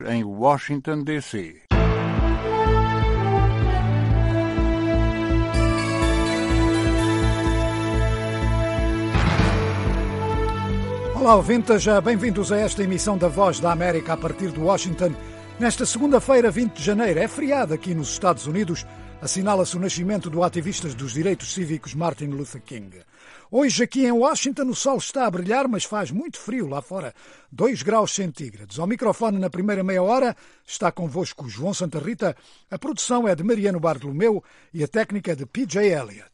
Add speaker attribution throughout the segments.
Speaker 1: em Washington, D.C.
Speaker 2: Olá, ouvintes, bem-vindos a esta emissão da Voz da América a partir de Washington. Nesta segunda-feira, 20 de janeiro, é feriado aqui nos Estados Unidos. Assinala-se o nascimento do ativista dos direitos cívicos Martin Luther King. Hoje, aqui em Washington, o sol está a brilhar, mas faz muito frio lá fora, 2 graus centígrados. Ao microfone, na primeira meia hora, está convosco João Santa Rita. A produção é de Mariano Bartolomeu e a técnica é de P.J. Elliott.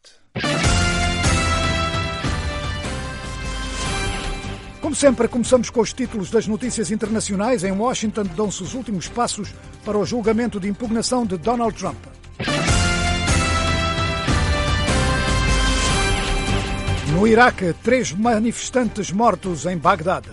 Speaker 2: Como sempre, começamos com os títulos das notícias internacionais. Em Washington, dão-se os últimos passos para o julgamento de impugnação de Donald Trump. No Iraque, 3 manifestantes mortos em Bagdade.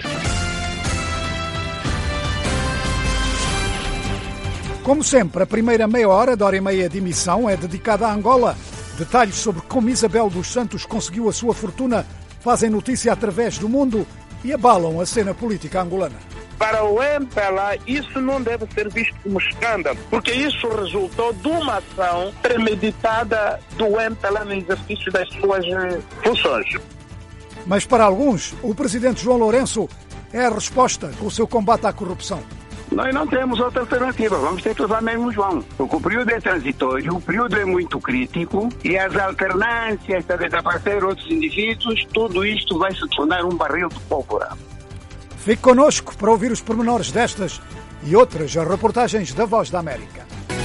Speaker 2: Como sempre, a primeira meia hora da hora e meia de emissão é dedicada a Angola. Detalhes sobre como Isabel dos Santos conseguiu a sua fortuna fazem notícia através do mundo e abalam a cena política angolana.
Speaker 3: Para o MPLA, isso não deve ser visto como escândalo, porque isso resultou de uma ação premeditada do MPLA no exercício das suas funções.
Speaker 2: Mas para alguns, o presidente João Lourenço é a resposta com o seu combate à corrupção.
Speaker 4: Nós não temos outra alternativa, vamos ter que usar mesmo o João. Porque o período é transitório, o período é muito crítico e as alternâncias de desaparecer outros indivíduos, tudo isto vai se tornar um barril de pólvora.
Speaker 2: Fique connosco para ouvir os pormenores destas e outras reportagens da Voz da América.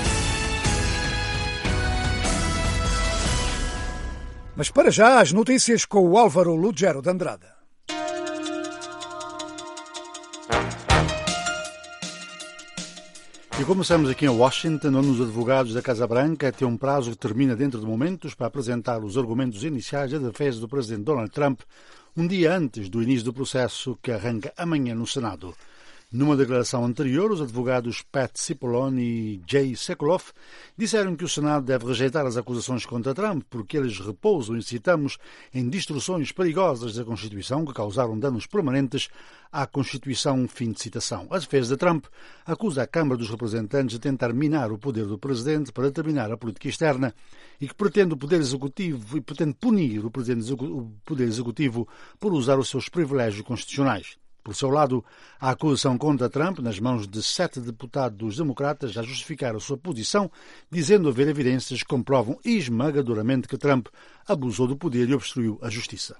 Speaker 2: Mas para já, as notícias com o Álvaro Lugero de Andrade.
Speaker 5: E começamos aqui em Washington, onde os advogados da Casa Branca têm um prazo que termina dentro de momentos para apresentar os argumentos iniciais da defesa do presidente Donald Trump, um dia antes do início do processo que arranca amanhã no Senado. Numa declaração anterior, os advogados Pat Cipollone e Jay Sekulow disseram que o Senado deve rejeitar as acusações contra Trump porque eles repousam e citamos em distorções perigosas da Constituição que causaram danos permanentes à Constituição. Fim de citação. A defesa de Trump acusa a Câmara dos Representantes de tentar minar o poder do Presidente para determinar a política externa e que pretende o Poder Executivo e pretende punir o Poder Executivo por usar os seus privilégios constitucionais. Por seu lado, a acusação contra Trump, nas mãos de 7 deputados democratas, já justificaram a sua posição, dizendo haver evidências que comprovam esmagadoramente que Trump abusou do poder e obstruiu a justiça.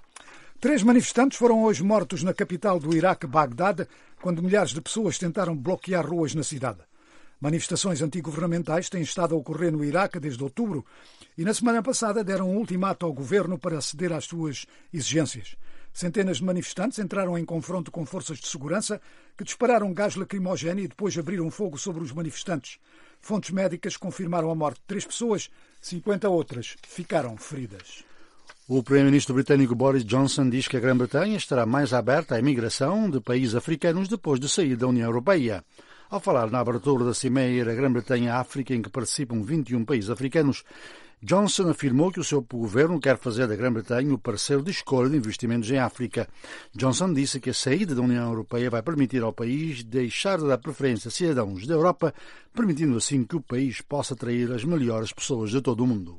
Speaker 2: 3 manifestantes foram hoje mortos na capital do Iraque, Bagdade, quando milhares de pessoas tentaram bloquear ruas na cidade. Manifestações antigovernamentais têm estado a ocorrer no Iraque desde outubro e na semana passada deram um ultimato ao governo para ceder às suas exigências. Centenas de manifestantes entraram em confronto com forças de segurança que dispararam gás lacrimogéneo e depois abriram fogo sobre os manifestantes. Fontes médicas confirmaram a morte de 3 pessoas, 50 outras ficaram feridas.
Speaker 5: O primeiro-ministro britânico Boris Johnson diz que a Grã-Bretanha estará mais aberta à imigração de países africanos depois de sair da União Europeia. Ao falar na abertura da Cimeira Grã-Bretanha-África, em que participam 21 países africanos, Johnson afirmou que o seu governo quer fazer da Grã-Bretanha o parceiro de escolha de investimentos em África. Johnson disse que a saída da União Europeia vai permitir ao país deixar de dar preferência a cidadãos da Europa, permitindo assim que o país possa atrair as melhores pessoas de todo o mundo.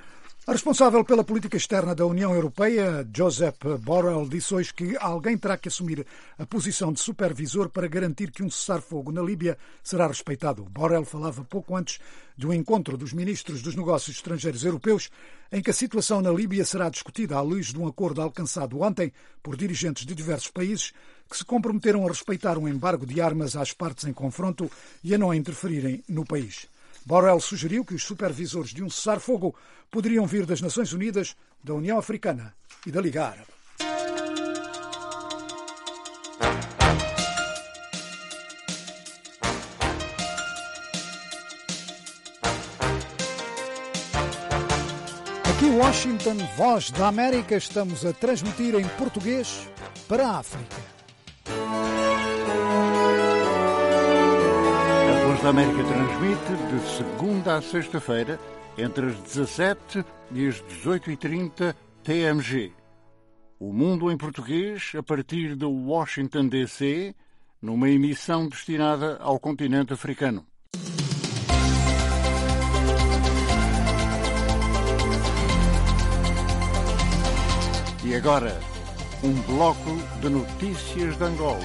Speaker 2: A responsável pela política externa da União Europeia, Josep Borrell, disse hoje que alguém terá que assumir a posição de supervisor para garantir que um cessar-fogo na Líbia será respeitado. Borrell falava pouco antes de um encontro dos ministros dos negócios estrangeiros europeus, em que a situação na Líbia será discutida à luz de um acordo alcançado ontem por dirigentes de diversos países que se comprometeram a respeitar um embargo de armas às partes em confronto e a não interferirem no país. Borrell sugeriu que os supervisores de um cessar-fogo poderiam vir das Nações Unidas, da União Africana e da Liga Árabe. Aqui em Washington, Voz da América, estamos a transmitir em português para a África.
Speaker 1: A Voz da América transmite de segunda a sexta-feira, entre as 17 e as 18h30 TMG. O Mundo em Português, a partir de Washington, D.C., numa emissão destinada ao continente africano. E agora, um bloco de notícias de Angola.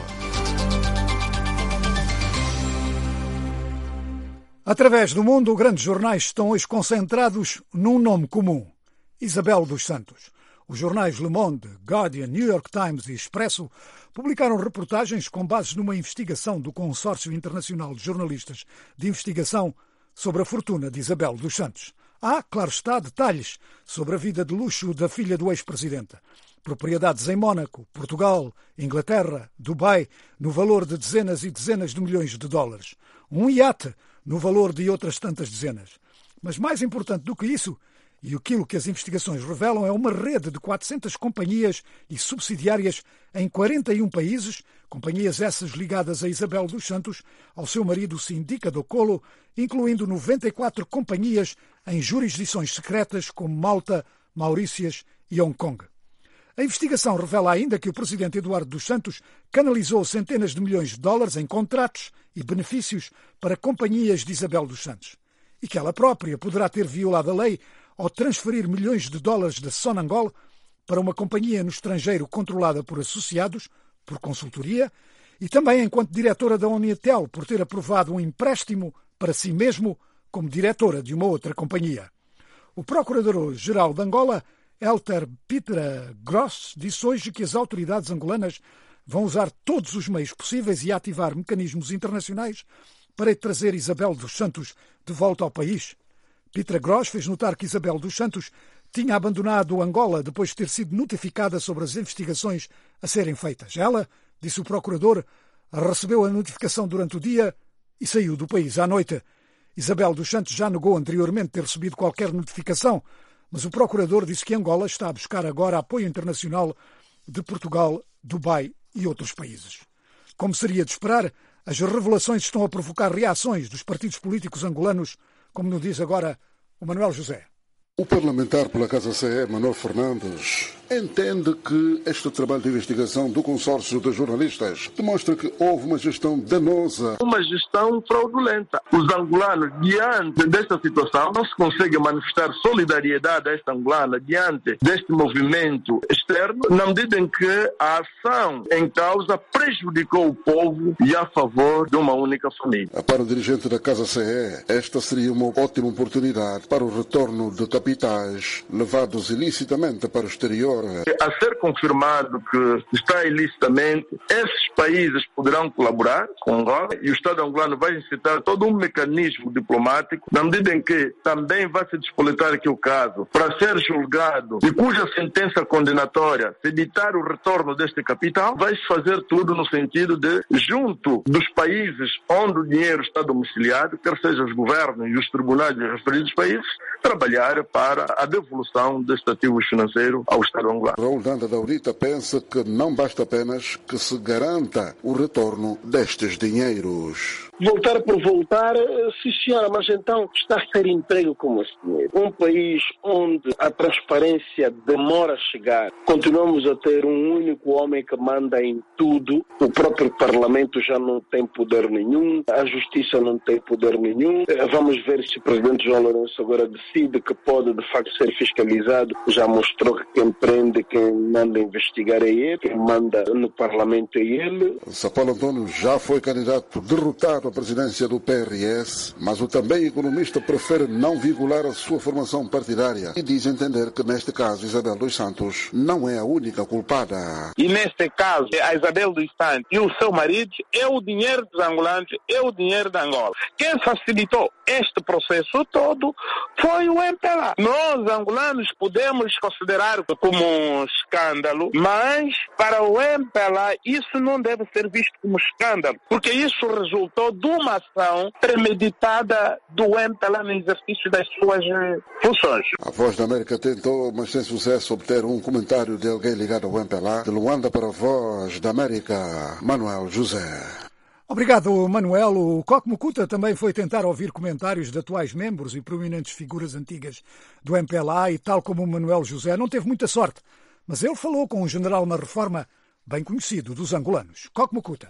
Speaker 2: Através do mundo, grandes jornais estão hoje concentrados num nome comum: Isabel dos Santos. Os jornais Le Monde, Guardian, New York Times e Expresso publicaram reportagens com base numa investigação do Consórcio Internacional de Jornalistas de Investigação sobre a fortuna de Isabel dos Santos. Há, claro está, detalhes sobre a vida de luxo da filha do ex-presidente. Propriedades em Mónaco, Portugal, Inglaterra, Dubai, no valor de dezenas e dezenas de milhões de dólares. Um iate no valor de outras tantas dezenas. Mas mais importante do que isso, e aquilo que as investigações revelam, é uma rede de 400 companhias e subsidiárias em 41 países, companhias essas ligadas a Isabel dos Santos, ao seu marido Sindica do Colo, incluindo 94 companhias em jurisdições secretas como Malta, Maurícias e Hong Kong. A investigação revela ainda que o presidente Eduardo dos Santos canalizou centenas de milhões de dólares em contratos e benefícios para companhias de Isabel dos Santos e que ela própria poderá ter violado a lei ao transferir milhões de dólares da Sonangol para uma companhia no estrangeiro controlada por associados, por consultoria, e também enquanto diretora da Unitel por ter aprovado um empréstimo para si mesmo como diretora de uma outra companhia. O procurador-geral de Angola, Elter Pieter Gross, disse hoje que as autoridades angolanas vão usar todos os meios possíveis e ativar mecanismos internacionais para trazer Isabel dos Santos de volta ao país. Pieter Gross fez notar que Isabel dos Santos tinha abandonado Angola depois de ter sido notificada sobre as investigações a serem feitas. Ela, disse o procurador, recebeu a notificação durante o dia e saiu do país à noite. Isabel dos Santos já negou anteriormente ter recebido qualquer notificação, mas o procurador disse que Angola está a buscar agora apoio internacional de Portugal, Dubai e outros países. Como seria de esperar, as revelações estão a provocar reações dos partidos políticos angolanos, como nos diz agora o Manuel José.
Speaker 6: O parlamentar pela Casa CE, Manuel Fernandes, entende que este trabalho de investigação do consórcio de jornalistas demonstra que houve uma gestão danosa.
Speaker 3: Uma gestão fraudulenta. Os angolanos, diante desta situação, não se consegue manifestar solidariedade a esta angolana diante deste movimento externo, na medida em que a ação em causa prejudicou o povo e a favor de uma única família.
Speaker 6: Para o dirigente da Casa CE, esta seria uma ótima oportunidade para o retorno de capitais levados ilicitamente para o exterior.
Speaker 3: A ser confirmado que está ilicitamente, esses países poderão colaborar com Angola e o Estado angolano vai incitar todo um mecanismo diplomático, na medida em que também vai se despoletar aqui o caso, para ser julgado e cuja sentença condenatória se editar o retorno deste capital, vai-se fazer tudo no sentido de, junto dos países onde o dinheiro está domiciliado, quer seja os governos e os tribunais dos referidos países, trabalhar para a devolução deste ativo financeiro ao Estado angolano.
Speaker 6: Raul Danda da URITA pensa que não basta apenas que se garanta o retorno destes dinheiros.
Speaker 7: Voltar por voltar, sim senhora, mas então está a ser emprego como esse dinheiro. Um país onde a transparência demora a chegar, continuamos a ter um único homem que manda em tudo, o próprio Parlamento já não tem poder nenhum, a Justiça não tem poder nenhum. Vamos ver se o Presidente João Lourenço agora decide que pode de facto ser fiscalizado. Já mostrou que quem prende, quem manda investigar é ele, quem manda no Parlamento é ele.
Speaker 6: São Paulo António já foi candidato derrotado à presidência do PRS, mas o também economista prefere não vincular a sua formação partidária e diz entender que neste caso Isabel dos Santos não é a única culpada.
Speaker 3: E neste caso, a Isabel dos Santos e o seu marido é o dinheiro dos angolanos, é o dinheiro da Angola. Quem facilitou este processo todo foi o MPLA. Nós, angolanos, podemos considerar como um escândalo, mas para o MPLA isso não deve ser visto como escândalo, porque isso resultou de uma ação premeditada do MPLA no exercício das suas funções.
Speaker 6: A Voz da América tentou, mas sem sucesso, obter um comentário de alguém ligado ao MPLA. De Luanda para a Voz da América, Manuel José.
Speaker 2: Obrigado, Manuel. O Coque Mucuta também foi tentar ouvir comentários de atuais membros e prominentes figuras antigas do MPLA e, tal como o Manuel José, não teve muita sorte. Mas ele falou com um general na reforma bem conhecido dos angolanos. Coque Mucuta.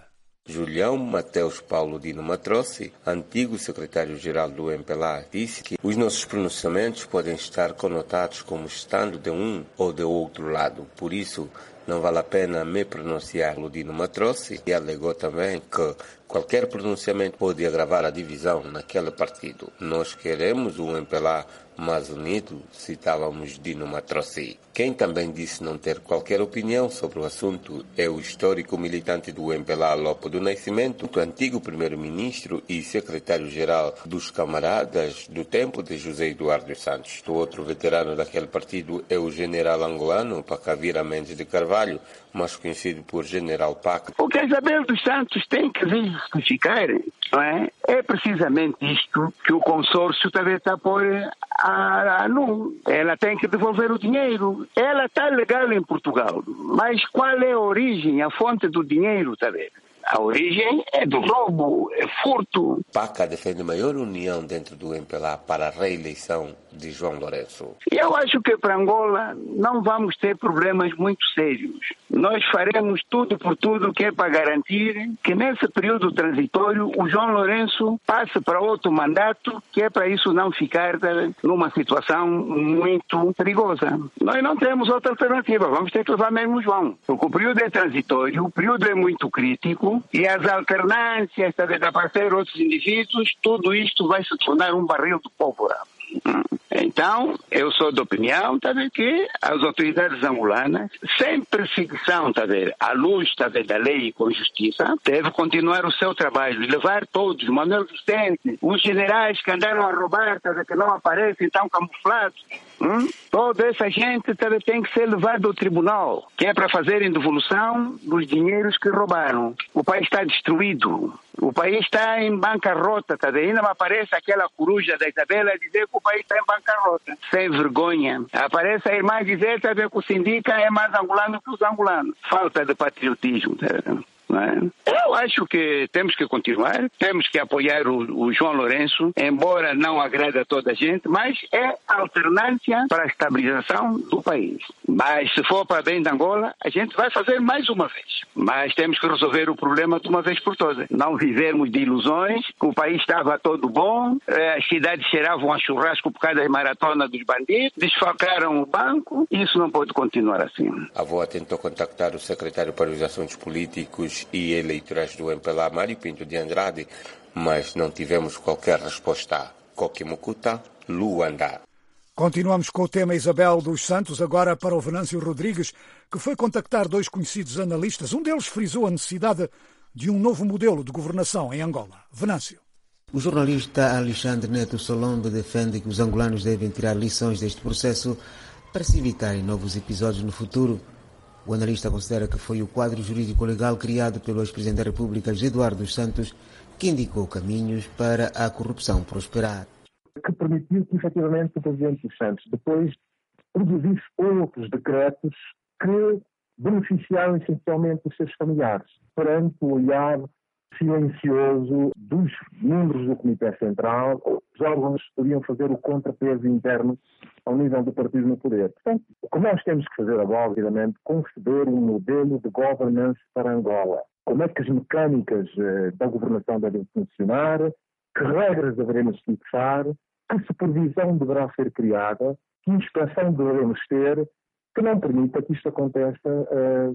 Speaker 8: Julião Mateus Paulo Dino Matrossi, antigo secretário-geral do MPLA, disse que os nossos pronunciamentos podem estar conotados como estando de um ou de outro lado. Por isso, não vale a pena me pronunciar Dino Matrossi, e alegou também que qualquer pronunciamento pode agravar a divisão naquele partido. Nós queremos um MPLA mais unido, citávamos Dino Matrossi. Quem também disse não ter qualquer opinião sobre o assunto é o histórico militante do MPLA Lopo do Nascimento, o antigo primeiro-ministro e secretário-geral dos Camaradas do tempo de José Eduardo dos Santos. O outro veterano daquele partido é o general angolano Pacavira Mendes de Carvalho, mais conhecido por General Pac.
Speaker 4: O que Isabel dos Santos tem que justificar, não é? É precisamente isto que o consórcio também está a pôr a nu. Ela tem que devolver o dinheiro. Ela está legal em Portugal, mas qual é a origem, a fonte do dinheiro, está a ver? A origem é do roubo, é furto.
Speaker 8: Paca defende maior união dentro do MPLA para a reeleição de João Lourenço.
Speaker 4: Eu acho que para Angola não vamos ter problemas muito sérios. Nós faremos tudo por tudo que é para garantir que nesse período transitório o João Lourenço passe para outro mandato, que é para isso não ficar numa situação muito perigosa. Nós não temos outra alternativa, vamos ter que levar mesmo o João. Porque o período é transitório, o período é muito crítico, e as alternâncias de aparecer outros indivíduos, tudo isto vai se tornar um barril de pólvora. Então, eu sou da opinião, que as autoridades angolanas, sem perseguição, à luz, da lei e com justiça, devem continuar o seu trabalho e levar todos, Manuel Vicente, os generais que andaram a roubar, que não aparecem, estão camuflados, toda essa gente tem que ser levada ao tribunal, que é para fazerem devolução dos dinheiros que roubaram. O país está destruído. O país está em bancarrota, ainda me aparece aquela coruja da Isabela dizer que o país está em bancarrota. Sem vergonha. Aparece a irmã dizer que o sindicato é mais angolano que os angolanos. Falta de patriotismo. Eu acho que temos que continuar, temos que apoiar o João Lourenço, embora não agrade a toda a gente, mas é alternância para a estabilização do país. Mas se for para bem de Angola, a gente vai fazer mais uma vez. Mas temos que resolver o problema de uma vez por todas. Não vivemos de ilusões, que o país estava todo bom, as cidades cheiravam a churrasco por causa da maratona dos bandidos, desfalcaram o banco, isso não pode continuar assim.
Speaker 8: A VOA tentou contactar o secretário para os Assuntos Políticos e Eleitorais do MPLA, Mário Pinto de Andrade, mas não tivemos qualquer resposta. Coquimucuta, Luanda.
Speaker 2: Continuamos com o tema Isabel dos Santos, agora para o Venâncio Rodrigues, que foi contactar dois conhecidos analistas. Um deles frisou a necessidade de um novo modelo de governação em Angola. Venâncio.
Speaker 9: O jornalista Alexandre Neto Solombe defende que os angolanos devem tirar lições deste processo para se evitarem novos episódios no futuro. O analista considera que foi o quadro jurídico-legal criado pelo ex-presidente da República, José Eduardo dos Santos, que indicou caminhos para a corrupção prosperar.
Speaker 10: Que permitiu que, efetivamente, o presidente dos Santos depois produzisse outros decretos que beneficiaram essencialmente os seus familiares, perante o olhar silencioso dos membros do Comitê Central. Os órgãos podiam fazer o contrapeso interno ao nível do partido no poder. Portanto, o que nós temos que fazer agora, obviamente, conceber um modelo de governance para Angola. Como é que as mecânicas da governação devem funcionar, que regras devemos fixar, que supervisão deverá ser criada, que inspeção devemos ter, que não permita que isto aconteça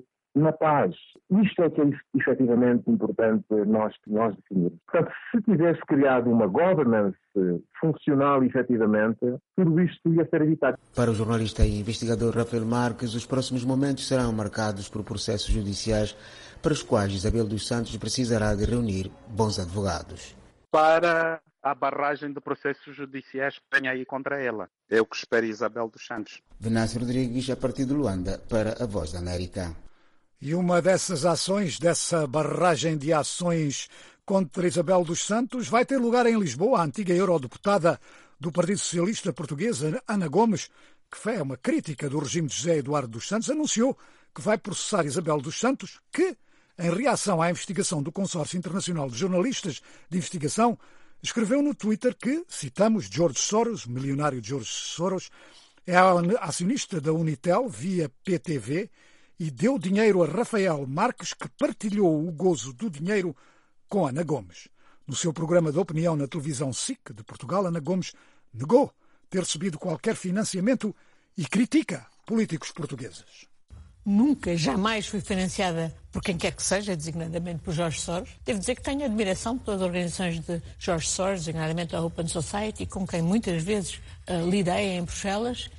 Speaker 10: na paz. Isto é que é efetivamente importante nós definirmos. Portanto, se tivesse criado uma governance funcional efetivamente, tudo isto ia ser evitado.
Speaker 9: Para o jornalista e investigador Rafael Marques, os próximos momentos serão marcados por processos judiciais para os quais Isabel dos Santos precisará de reunir bons advogados.
Speaker 11: Para a barragem de processos judiciais que vem aí contra ela. É o que espera Isabel dos Santos.
Speaker 9: Venâncio Rodrigues, a partir de Luanda, para a Voz da América.
Speaker 2: E uma dessas ações, dessa barragem de ações contra Isabel dos Santos, vai ter lugar em Lisboa. A antiga eurodeputada do Partido Socialista Português, Ana Gomes, que foi uma crítica do regime de José Eduardo dos Santos, anunciou que vai processar Isabel dos Santos, que, em reação à investigação do Consórcio Internacional de Jornalistas de Investigação, escreveu no Twitter que, citamos, George Soros, milionário George Soros, é acionista da Unitel via PTV e deu dinheiro a Rafael Marques, que partilhou o gozo do dinheiro com Ana Gomes. No seu programa de opinião na televisão SIC de Portugal, Ana Gomes negou ter recebido qualquer financiamento e critica políticos portugueses.
Speaker 12: Nunca, jamais fui financiada por quem quer que seja, designadamente por Jorge Soros. Devo dizer que tenho admiração pelas organizações de Jorge Soros, designadamente a Open Society, com quem muitas vezes lidei em Bruxelas.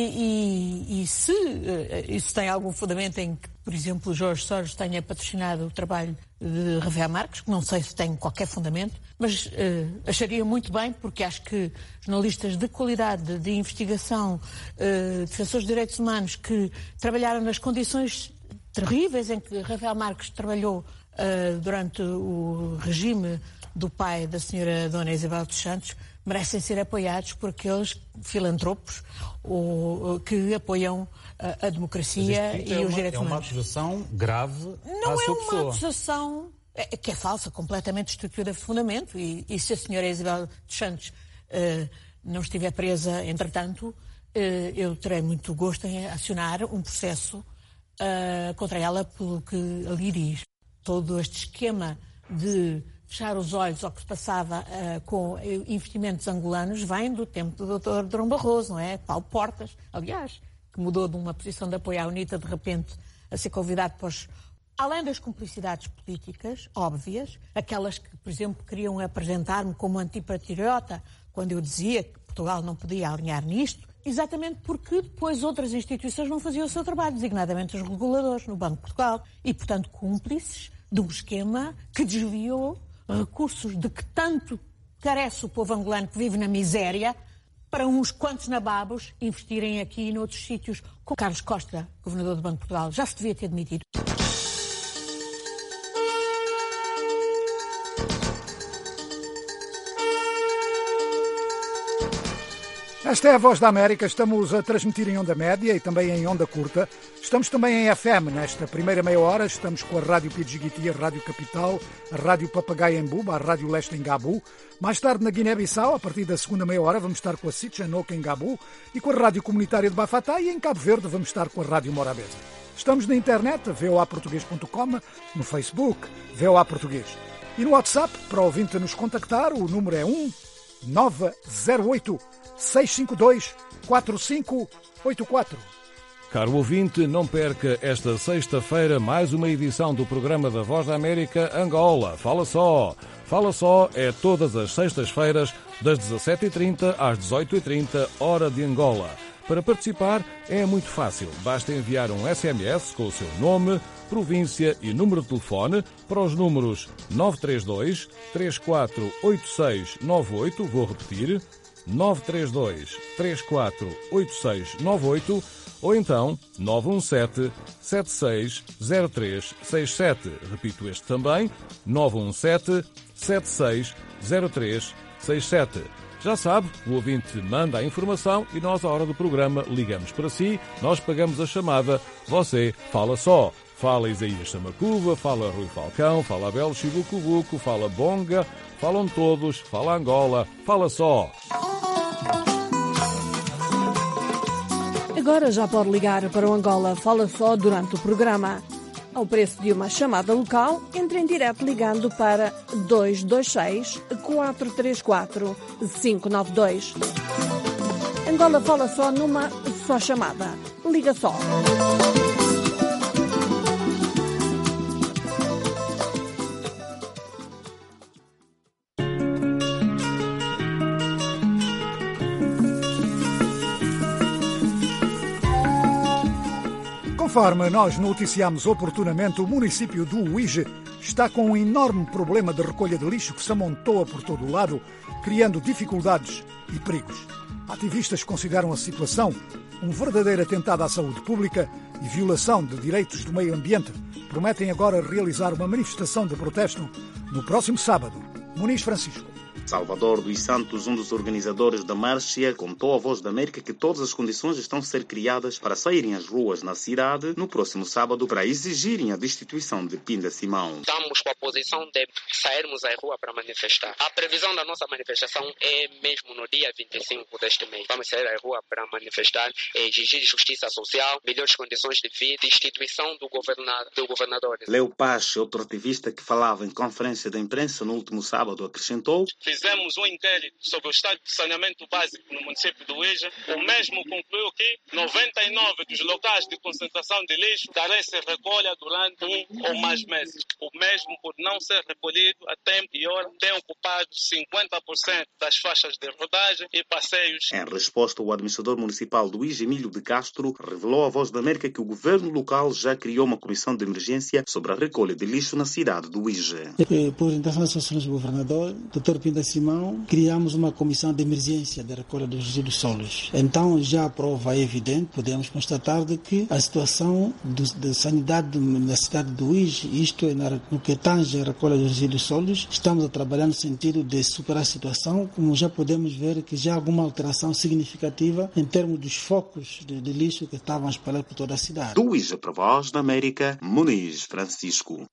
Speaker 12: E se isso tem algum fundamento em que, por exemplo, Jorge Soros tenha patrocinado o trabalho de Rafael Marques, que não sei se tem qualquer fundamento, mas acharia muito bem, porque acho que jornalistas de qualidade, de investigação, defensores de direitos humanos, que trabalharam nas condições terríveis em que Rafael Marques trabalhou durante o regime do pai da senhora Dona Isabel dos Santos, merecem ser apoiados por aqueles filantropos que apoiam a democracia e os direitos humanos.
Speaker 13: É uma acusação grave
Speaker 12: não
Speaker 13: à sua pessoa.
Speaker 12: Não é uma acusação que é falsa, completamente destituída de fundamento. E se a senhora Isabel dos Santos não estiver presa, entretanto, eu terei muito gosto em acionar um processo contra ela pelo que ali diz. Todo este esquema de fechar os olhos ao que se passava com investimentos angolanos vem do tempo do Dr. Durão Barroso, não é? Paulo Portas, aliás, que mudou de uma posição de apoio à UNITA de repente a ser convidado para os... Além das cumplicidades políticas óbvias, aquelas que, por exemplo, queriam apresentar-me como antipatriota, quando eu dizia que Portugal não podia alinhar nisto, exatamente porque depois outras instituições não faziam o seu trabalho, designadamente os reguladores no Banco de Portugal, e, portanto, cúmplices de um esquema que desviou recursos de que tanto carece o povo angolano que vive na miséria para uns quantos nababos investirem aqui e noutros sítios. Com Carlos Costa, governador do Banco de Portugal, já se devia ter demitido.
Speaker 2: Esta é a Voz da América. Estamos a transmitir em onda média e também em onda curta. Estamos também em FM. Nesta primeira meia hora estamos com a Rádio Pidjigiti, a Rádio Capital, a Rádio Papagaio em Buba, a Rádio Leste em Gabu. Mais tarde na Guiné-Bissau, a partir da segunda meia hora, vamos estar com a Sitchanoke em Gabu e com a Rádio Comunitária de Bafatá, e em Cabo Verde vamos estar com a Rádio Morabeza. Estamos na internet, voaportuguês.com, no Facebook, VOA Português. E no WhatsApp, para o ouvinte nos contactar, o número é 1-908-652-4584.
Speaker 14: Caro ouvinte, não perca esta sexta-feira mais uma edição do programa da Voz da América Angola. Fala só! Fala só é todas as sextas-feiras, das 17h30 às 18h30, hora de Angola. Para participar é muito fácil. Basta enviar um SMS com o seu nome, província e número de telefone para os números 932 348698, vou repetir, 932 348698, ou então 917 760367. Repito este também, 917 760367. Já sabe, o ouvinte manda a informação e nós, à hora do programa, ligamos para si, nós pagamos a chamada, você fala só. Fala Isaías Samacuva, fala Rui Falcão, fala Abel Chibucubuco, fala Bonga, falam todos, fala Angola, fala só.
Speaker 15: Agora já pode ligar para o Angola Fala Só durante o programa. Ao preço de uma chamada local, entre em direto ligando para 226-434-592. Angola Fala Só numa só chamada. Liga só.
Speaker 2: Conforme nós noticiamos oportunamente, o município do Uíge está com um enorme problema de recolha de lixo que se amontoa por todo o lado, criando dificuldades e perigos. Ativistas consideram a situação um verdadeiro atentado à saúde pública e violação de direitos do meio ambiente. Prometem agora realizar uma manifestação de protesto no próximo sábado. Muniz Francisco.
Speaker 16: Salvador dos Santos, um dos organizadores da marcha, contou à Voz da América que todas as condições estão a ser criadas para saírem às ruas na cidade no próximo sábado para exigirem a destituição de Pinda Simão.
Speaker 17: Estamos com a posição de sairmos à rua para manifestar. A previsão da nossa manifestação é mesmo no dia 25 deste mês. Vamos sair à rua para manifestar, exigir justiça social, melhores condições de vida, destituição do governador.
Speaker 16: Leo Paz, outro ativista que falava em conferência de imprensa no último sábado, acrescentou:
Speaker 18: fizemos um inquérito sobre o estado de saneamento básico no município do Uíge. O mesmo concluiu que 99 dos locais de concentração de lixo carecem de recolha durante 1 ou mais meses. O mesmo, por não ser recolhido a tempo e hora, tem ocupado 50% das faixas de rodagem e passeios.
Speaker 16: Em resposta, o administrador municipal do Uíge, Emílio de Castro, revelou à Voz da América que o governo local já criou uma comissão de emergência sobre a recolha de lixo na cidade do Uíge.
Speaker 19: Por orientação das associações do governador, Dr. Pinda Simão, criamos uma comissão de emergência da recolha dos resíduos sólidos. Então, já a prova é evidente, podemos constatar de que a situação de sanidade na cidade do Uíge, isto é, no que tange a recolha dos resíduos sólidos, estamos a trabalhar no sentido de superar a situação, como já podemos ver que já há alguma alteração significativa em termos dos focos de lixo que estavam espalhados por toda a cidade.
Speaker 16: Do Uíge para a Voz da América, Muniz Francisco.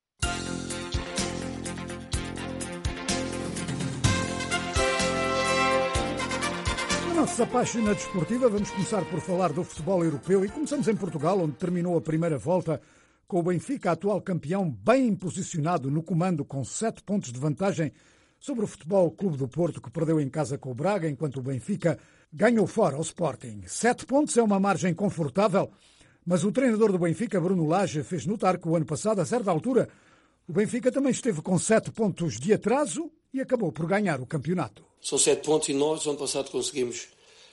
Speaker 2: Na nossa página desportiva vamos começar por falar do futebol europeu e começamos em Portugal, onde terminou a primeira volta com o Benfica, atual campeão, bem posicionado no comando com 7 pontos de vantagem sobre o Futebol Clube do Porto, que perdeu em casa com o Braga, enquanto o Benfica ganhou fora ao Sporting. 7 pontos é uma margem confortável, mas o treinador do Benfica, Bruno Lage, fez notar que o ano passado, a certa altura, o Benfica também esteve com 7 pontos de atraso e acabou por ganhar o campeonato.
Speaker 20: São 7 pontos e nós, ano passado, conseguimos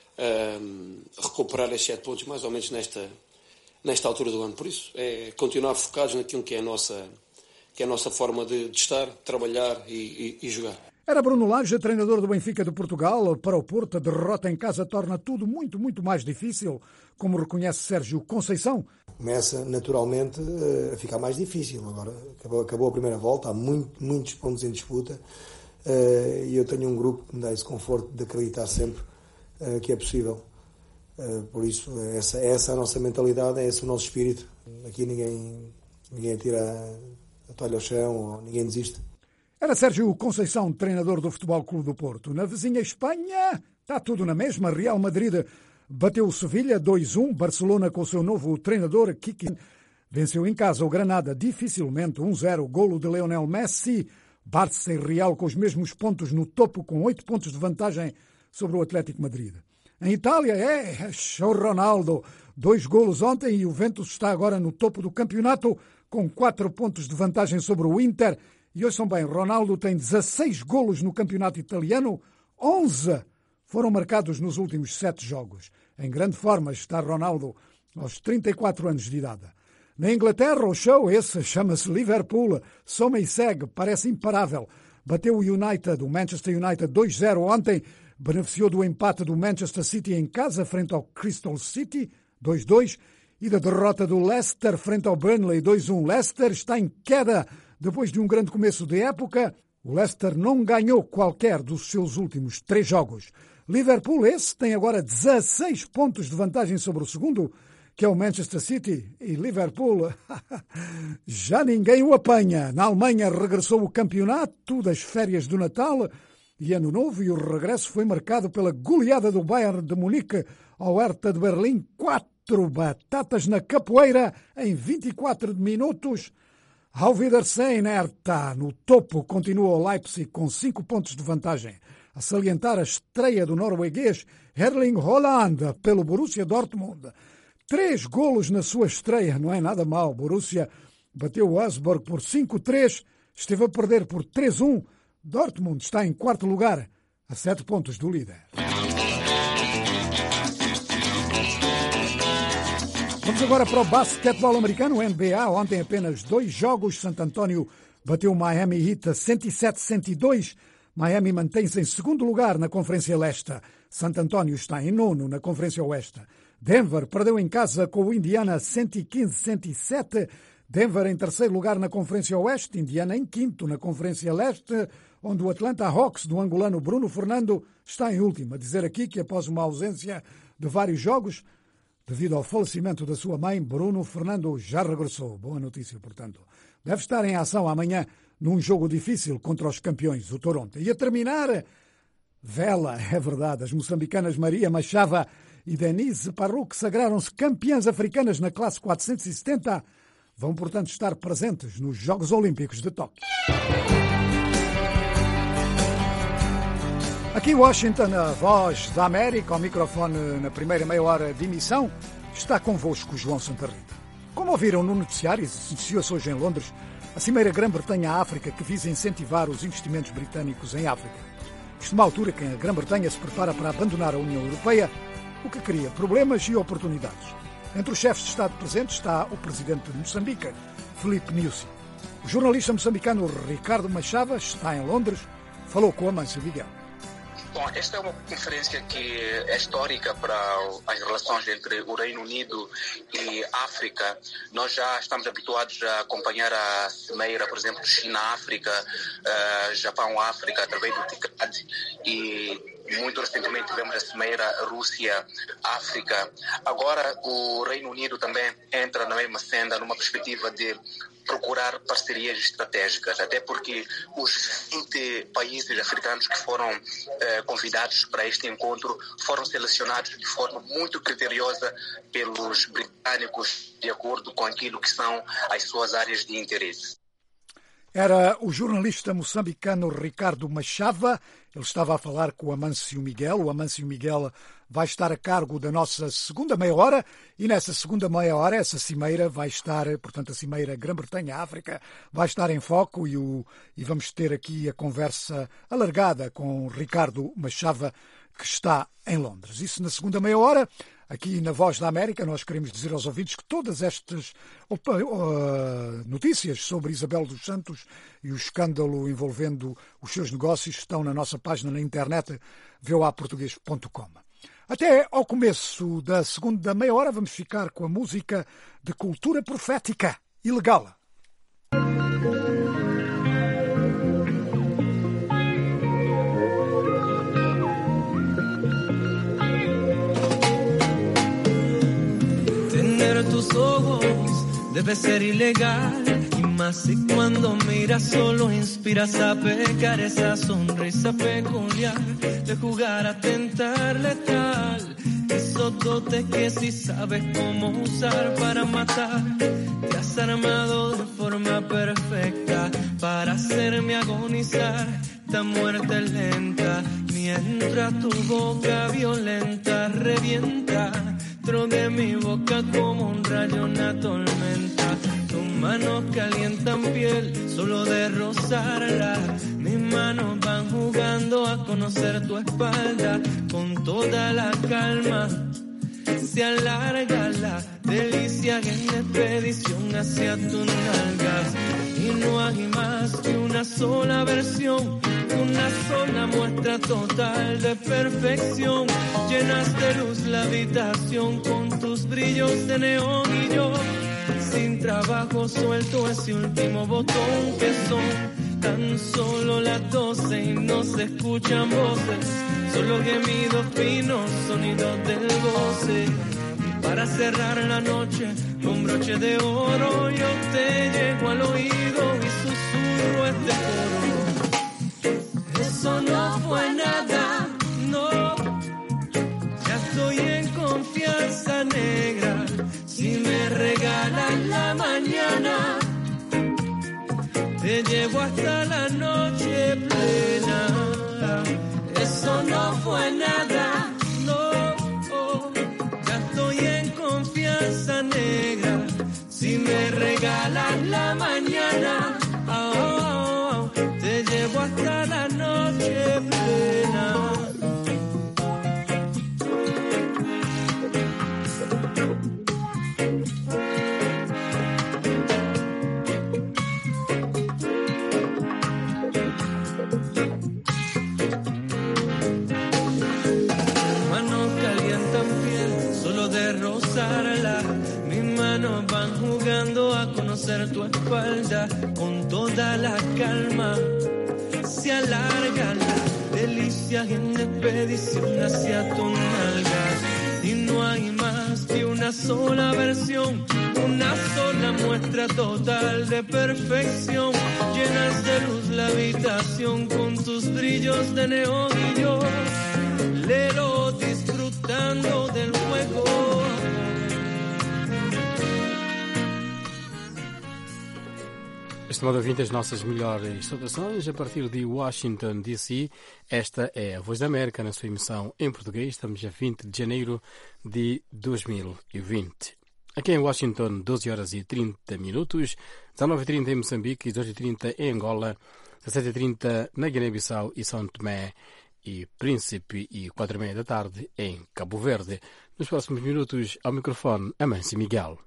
Speaker 20: recuperar esses 7 pontos mais ou menos nesta altura do ano. Por isso, é continuar focados naquilo que é a nossa forma de estar, trabalhar e jogar.
Speaker 2: Era Bruno Lage, treinador do Benfica de Portugal. Para o Porto, a derrota em casa torna tudo muito, muito mais difícil, como reconhece Sérgio Conceição.
Speaker 21: Começa naturalmente a ficar mais difícil. Agora acabou a primeira volta, há muitos pontos em disputa e eu tenho um grupo que me dá esse conforto de acreditar sempre que é possível. Por isso, essa é a nossa mentalidade, é esse o nosso espírito. Aqui ninguém tira a toalha ao chão ou ninguém desiste.
Speaker 2: Era Sérgio Conceição, treinador do Futebol Clube do Porto. Na vizinha Espanha, está tudo na mesma. Real Madrid bateu o Sevilha 2-1. Barcelona, com o seu novo treinador, Kiki, venceu em casa o Granada dificilmente 1-0. Golo de Lionel Messi. Barça e Real com os mesmos pontos no topo, com 8 pontos de vantagem sobre o Atlético Madrid. Em Itália, show Ronaldo. 2 golos ontem e o Juventus está agora no topo do campeonato com 4 pontos de vantagem sobre o Inter. E ouçam bem, Ronaldo tem 16 golos no campeonato italiano, 11 foram marcados nos últimos 7 jogos. Em grande forma está Ronaldo aos 34 anos de idade. Na Inglaterra, o show esse chama-se Liverpool, soma e segue, parece imparável. Bateu o Manchester United 2-0 ontem, beneficiou do empate do Manchester City em casa frente ao Crystal City, 2-2, e da derrota do Leicester frente ao Burnley, 2-1. Leicester está em queda depois de um grande começo de época. O Leicester não ganhou qualquer dos seus últimos 3 jogos. Liverpool, esse, tem agora 16 pontos de vantagem sobre o segundo, que é o Manchester City. E Liverpool, já ninguém o apanha. Na Alemanha regressou o campeonato das férias do Natal e Ano Novo, e o regresso foi marcado pela goleada do Bayern de Munique ao Hertha de Berlim. 4 batatas na capoeira em 24 minutos. Auf Wiedersehen, Hertha. No topo continua o Leipzig com 5 pontos de vantagem. A salientar a estreia do norueguês Erling Haaland pelo Borussia Dortmund. 3 golos na sua estreia, não é nada mal. Borussia bateu o Augsburg por 5-3, esteve a perder por 3-1. Dortmund está em 4º lugar, a 7 pontos do líder. Vamos agora para o basquetebol americano, NBA. Ontem apenas 2 jogos. Santo António bateu o Miami Heat a 107-102. Miami mantém-se em 2º lugar na Conferência Leste. Santo António está em 9º na Conferência Oeste. Denver perdeu em casa com o Indiana 115-107. Denver em terceiro lugar na Conferência Oeste, Indiana em quinto na Conferência Leste, onde o Atlanta Hawks do angolano Bruno Fernando está em último. A dizer aqui que após uma ausência de vários jogos, devido ao falecimento da sua mãe, Bruno Fernando já regressou. Boa notícia, portanto. Deve estar em ação amanhã num jogo difícil contra os campeões, o Toronto. E a terminar, vela, é verdade, as moçambicanas Maria Machava e Denise Parruque sagraram-se campeãs africanas na classe 470. Vão, portanto, estar presentes nos Jogos Olímpicos de Tóquio. Aqui em Washington, a Voz da América, ao microfone na primeira meia hora de emissão, está convosco João Santa Rita. Como ouviram no noticiário, iniciou-se hoje em Londres a Cimeira Grã-Bretanha-África, que visa incentivar os investimentos britânicos em África. Isto numa altura que a Grã-Bretanha se prepara para abandonar a União Europeia, o que cria problemas e oportunidades. Entre os chefes de Estado presentes está o presidente de Moçambique, Filipe Nyusi. O jornalista moçambicano Ricardo Machava está em Londres, falou com Amâncio Miguel.
Speaker 5: Bom, esta é uma conferência que é histórica para as relações entre o Reino Unido e África. Nós já estamos habituados a acompanhar a cimeira, por exemplo, China-África, Japão-África, através do TICAD, e muito recentemente tivemos a cimeira Rússia-África. Agora o Reino Unido também entra na mesma senda, numa perspectiva de procurar parcerias estratégicas, até porque os 20 países africanos que foram convidados para este encontro foram selecionados de forma muito criteriosa pelos britânicos, de acordo com aquilo que são as suas áreas de interesse.
Speaker 2: Era o jornalista moçambicano Ricardo Machava. Ele estava a falar com o Amâncio Miguel. O Amâncio Miguel vai estar a cargo da nossa segunda meia hora e nessa segunda meia hora essa cimeira vai estar, portanto a cimeira Grã-Bretanha-África vai estar em foco e vamos ter aqui a conversa alargada com Ricardo Machava, que está em Londres. Isso na segunda meia hora. Aqui na Voz da América nós queremos dizer aos ouvintes que todas estas notícias sobre Isabel dos Santos e o escândalo envolvendo os seus negócios estão na nossa página na internet voaportugues.com. Até ao começo da segunda meia hora vamos ficar com a música de cultura profética, Ilegal.
Speaker 22: Tus ojos debe ser ilegal, y más si cuando miras solo inspiras a pecar, esa sonrisa peculiar de jugar a tentar letal, esos dotes que si sabes cómo usar para matar, te has armado de forma perfecta para hacerme agonizar, esta muerte lenta, mientras tu boca violenta revienta de mi boca como un rayo, una tormenta. Tus manos calientan piel solo de rozarla. Mis manos van jugando a conocer tu espalda. Con toda la calma se alarga la delicia en la expedición hacia tus nalgas. Y no hay más que una sola versión, una sola muestra total de perfección. Llenas de luz la habitación con tus brillos de neón y yo sin trabajo suelto ese último botón que son tan solo las 12 y no se escuchan voces, solo gemidos finos, sonidos del goce. Para cerrar la noche con broche de oro yo te llego al oído y susurro este coro. Eso no fue nada, no. Ya estoy en confianza negra. Si me regalas la mañana, te llevo hasta la noche plena. Eso no fue nada, no. Ya estoy en confianza negra. Si me regalas la mañana, te llevo hasta la noche plena. conocer tu espalda con toda la calma. Se alarga la delicia en expedición hacia tu nalga. Y no hay más que una sola versión, una sola muestra total de perfección. Llenas de luz la habitación con tus brillos de neón y yo lelo disfrutando del juego.
Speaker 1: Estimado ouvinte, as nossas melhores saudações a partir de Washington, D.C. Esta é a Voz da América na sua emissão em português. Estamos a 20 de janeiro de 2020. Aqui em Washington, 12 horas e 30 minutos, 19h30 em Moçambique, 18h30 em Angola, 17h30 na Guiné-Bissau e São Tomé e Príncipe e 4h30 da tarde em Cabo Verde. Nos próximos minutos, ao microfone, Amâncio Miguel.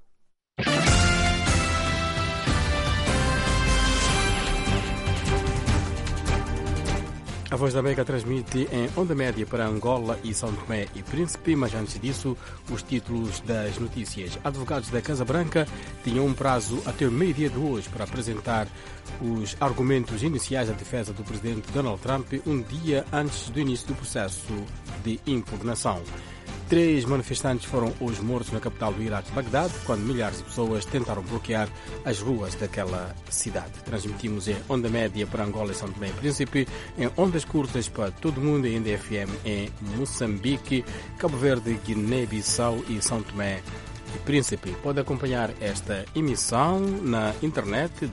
Speaker 1: A Voz da América transmite em onda média para Angola e São Tomé e Príncipe, mas antes disso, os títulos das notícias. Advogados da Casa Branca tinham um prazo até o meio-dia de hoje para apresentar os argumentos iniciais da defesa do presidente Donald Trump um dia antes do início do processo de impugnação. 3 manifestantes foram hoje mortos na capital do Iraque, Bagdade, quando milhares de pessoas tentaram bloquear as ruas daquela cidade. Transmitimos em onda média para Angola e São Tomé e Príncipe, em ondas curtas para todo o mundo, em DFM em Moçambique, Cabo Verde, Guiné-Bissau e São Tomé e Príncipe. Pode acompanhar esta emissão na internet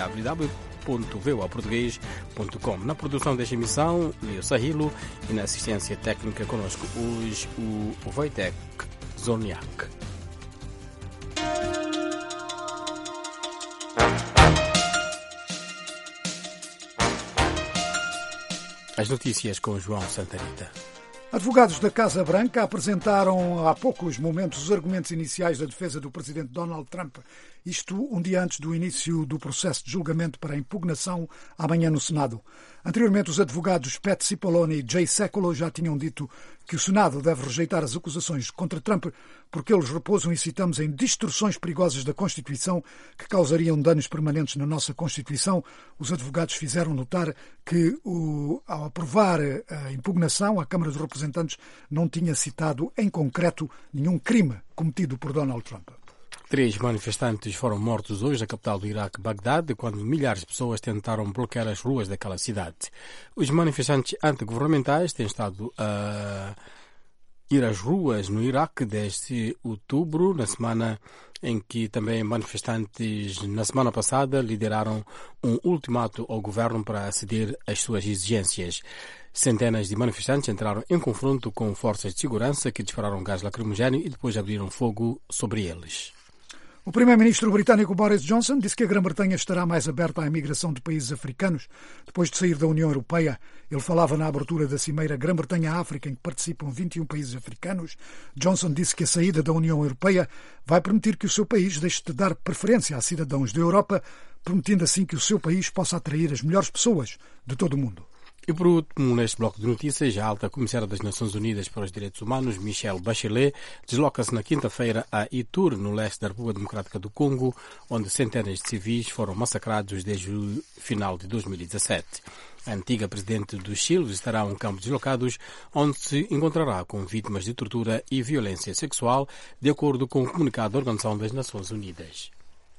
Speaker 1: www.voaportugues.com. Na produção desta emissão, Leo Sahilo, e na assistência técnica conosco hoje o Wojtek Zoniak. As notícias com João Santarita.
Speaker 2: Advogados da Casa Branca apresentaram há poucos momentos os argumentos iniciais da defesa do presidente Donald Trump, isto um dia antes do início do processo de julgamento para a impugnação amanhã no Senado. Anteriormente, os advogados Pat Cipollone e Jay Sekulow já tinham dito que o Senado deve rejeitar as acusações contra Trump porque eles repousam, e citamos, em distorções perigosas da Constituição que causariam danos permanentes na nossa Constituição. Os advogados fizeram notar que, ao aprovar a impugnação, a Câmara dos Representantes não tinha citado em concreto nenhum crime cometido por Donald Trump.
Speaker 1: 3 manifestantes foram mortos hoje na capital do Iraque, Bagdade, quando milhares de pessoas tentaram bloquear as ruas daquela cidade. Os manifestantes antigovernamentais têm estado a ir às ruas no Iraque desde outubro, na semana em que também manifestantes, na semana passada, lideraram um ultimato ao governo para aceder às suas exigências. Centenas de manifestantes entraram em confronto com forças de segurança que dispararam gás lacrimogéneo e depois abriram fogo sobre eles.
Speaker 2: O primeiro-ministro britânico Boris Johnson disse que a Grã-Bretanha estará mais aberta à imigração de países africanos depois de sair da União Europeia. Ele falava na abertura da cimeira Grã-Bretanha-África, em que participam 21 países africanos. Johnson disse que a saída da União Europeia vai permitir que o seu país deixe de dar preferência a cidadãos da Europa, permitindo assim que o seu país possa atrair as melhores pessoas de todo o mundo.
Speaker 1: E por último, neste bloco de notícias, a alta comissária das Nações Unidas para os Direitos Humanos, Michelle Bachelet, desloca-se na quinta-feira a Ituri, no leste da República Democrática do Congo, onde centenas de civis foram massacrados desde o final de 2017. A antiga presidente do Chile visitará um campo de deslocados, onde se encontrará com vítimas de tortura e violência sexual, de acordo com o comunicado da Organização das Nações Unidas.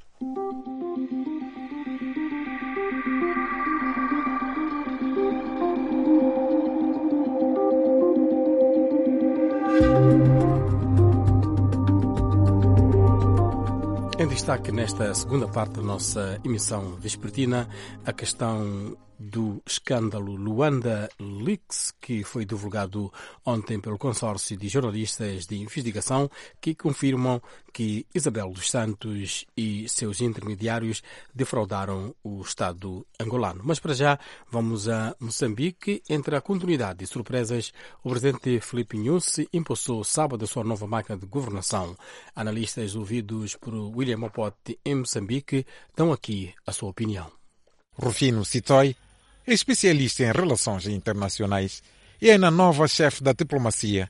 Speaker 1: Em destaque nesta segunda parte da nossa emissão vespertina, a questão do escândalo Luanda Leaks, que foi divulgado ontem pelo consórcio de jornalistas de investigação que confirmam que Isabel dos Santos e seus intermediários defraudaram o Estado angolano. Mas para já vamos a Moçambique. Entre a continuidade de surpresas, o presidente Filipe Nyusi impulsou sábado a sua nova máquina de governação. Analistas ouvidos por William Opote em Moçambique dão aqui a sua opinião.
Speaker 7: Rufino Sitoy é especialista em relações internacionais e é a nova chefe da diplomacia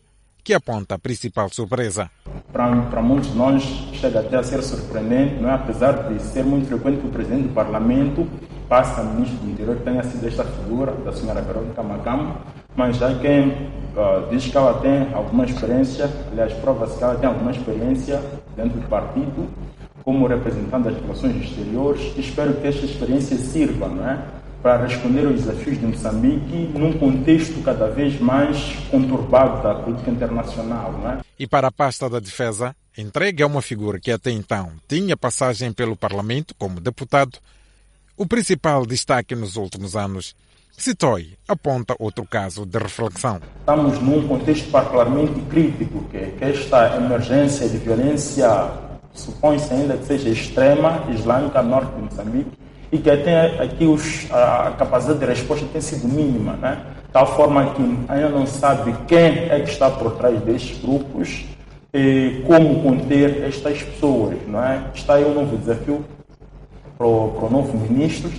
Speaker 7: que aponta a principal surpresa.
Speaker 3: Para muitos de nós chega até a ser surpreendente, não é? Apesar de ser muito frequente que o Presidente do Parlamento passe a Ministro do Interior que tenha sido esta figura da senhora Verônica Macamo, mas já quem diz que ela tem alguma experiência, aliás, prova-se que ela tem alguma experiência dentro do partido, como representante das relações exteriores, e espero que esta experiência sirva, não é, para responder aos desafios de Moçambique num contexto cada vez mais conturbado da política internacional, não é?
Speaker 7: E para a pasta da defesa, entregue a uma figura que até então tinha passagem pelo Parlamento como deputado, o principal destaque nos últimos anos. Sitoy aponta outro caso de reflexão.
Speaker 3: Estamos num contexto particularmente crítico, que esta emergência de violência supõe-se ainda que seja extrema, islâmica, norte de Moçambique, e que até aqui a capacidade de resposta tem sido mínima, né? De tal forma que ainda não sabe quem é que está por trás destes grupos e como conter estas pessoas, não é? Está aí um novo desafio para o novo ministro,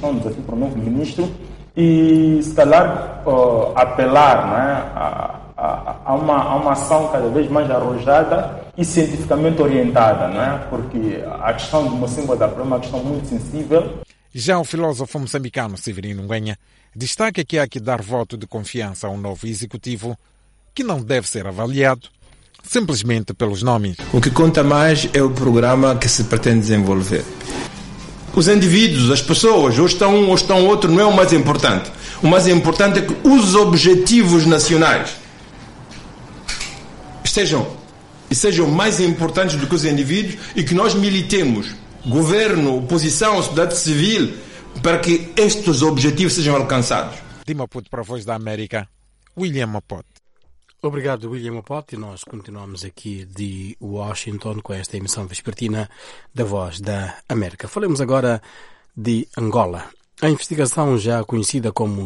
Speaker 3: e se calhar apelar, né, a uma ação cada vez mais arrojada e cientificamente orientada, não é? Porque a questão do Mocimboa da Praia é uma questão muito sensível.
Speaker 7: Já o filósofo moçambicano Severino Nguenha destaca que há que dar voto de confiança a um novo executivo que não deve ser avaliado simplesmente pelos nomes.
Speaker 6: O que conta mais é o programa que se pretende desenvolver. Os indivíduos, as pessoas, ou estão um ou estão outro, não é o mais importante. O mais importante é que os objetivos nacionais sejam mais importantes do que os indivíduos e que nós militemos, governo, oposição, sociedade civil, para que estes objetivos sejam alcançados.
Speaker 7: De Maputo para a Voz da América, William Mapote.
Speaker 1: Obrigado, William Mapote. E nós continuamos aqui de Washington com esta emissão vespertina da Voz da América. Falemos agora de Angola. A investigação já conhecida como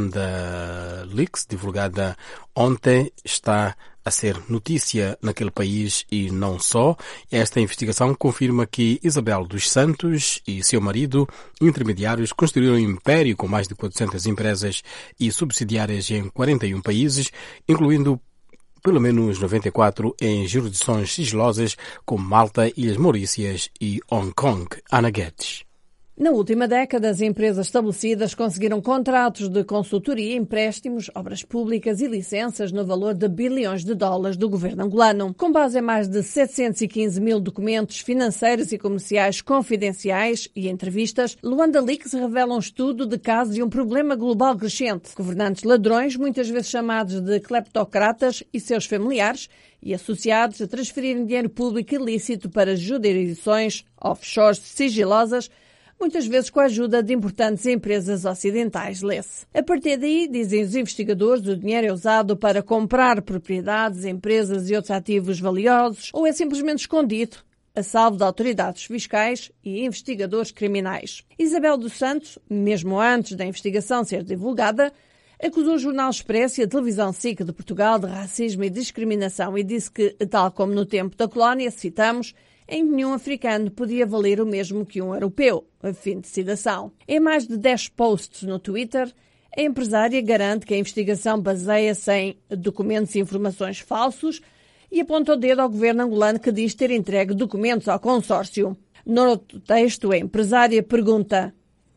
Speaker 1: Luanda Leaks, divulgada ontem, está a ser notícia naquele país e não só. Esta investigação confirma que Isabel dos Santos e seu marido, intermediários, construíram um império com mais de 400 empresas e subsidiárias em 41 países, incluindo pelo menos 94 em jurisdições sigilosas como Malta, Ilhas Maurícias e Hong Kong. Ana Guedes.
Speaker 15: Na última década, as empresas estabelecidas conseguiram contratos de consultoria, empréstimos, obras públicas e licenças no valor de bilhões de dólares do governo angolano. Com base em mais de 715 mil documentos financeiros e comerciais confidenciais e entrevistas, Luanda Leaks revela um estudo de casos de um problema global crescente. Governantes ladrões, muitas vezes chamados de cleptocratas, e seus familiares e associados a transferirem dinheiro público ilícito para jurisdições offshores sigilosas, muitas vezes com a ajuda de importantes empresas ocidentais, lê-se. A partir daí, dizem os investigadores, o dinheiro é usado para comprar propriedades, empresas e outros ativos valiosos, ou é simplesmente escondido, a salvo de autoridades fiscais e investigadores criminais. Isabel dos Santos, mesmo antes da investigação ser divulgada, acusou o Jornal Expresso e a televisão SIC de Portugal de racismo e discriminação e disse que, tal como no tempo da colónia, citamos, em que nenhum africano podia valer o mesmo que um europeu. Fim de citação. Em mais de 10 posts no Twitter, a empresária garante que a investigação baseia-se em documentos e informações falsos e aponta o dedo ao governo angolano que diz ter entregue documentos ao consórcio. No outro texto, a empresária pergunta: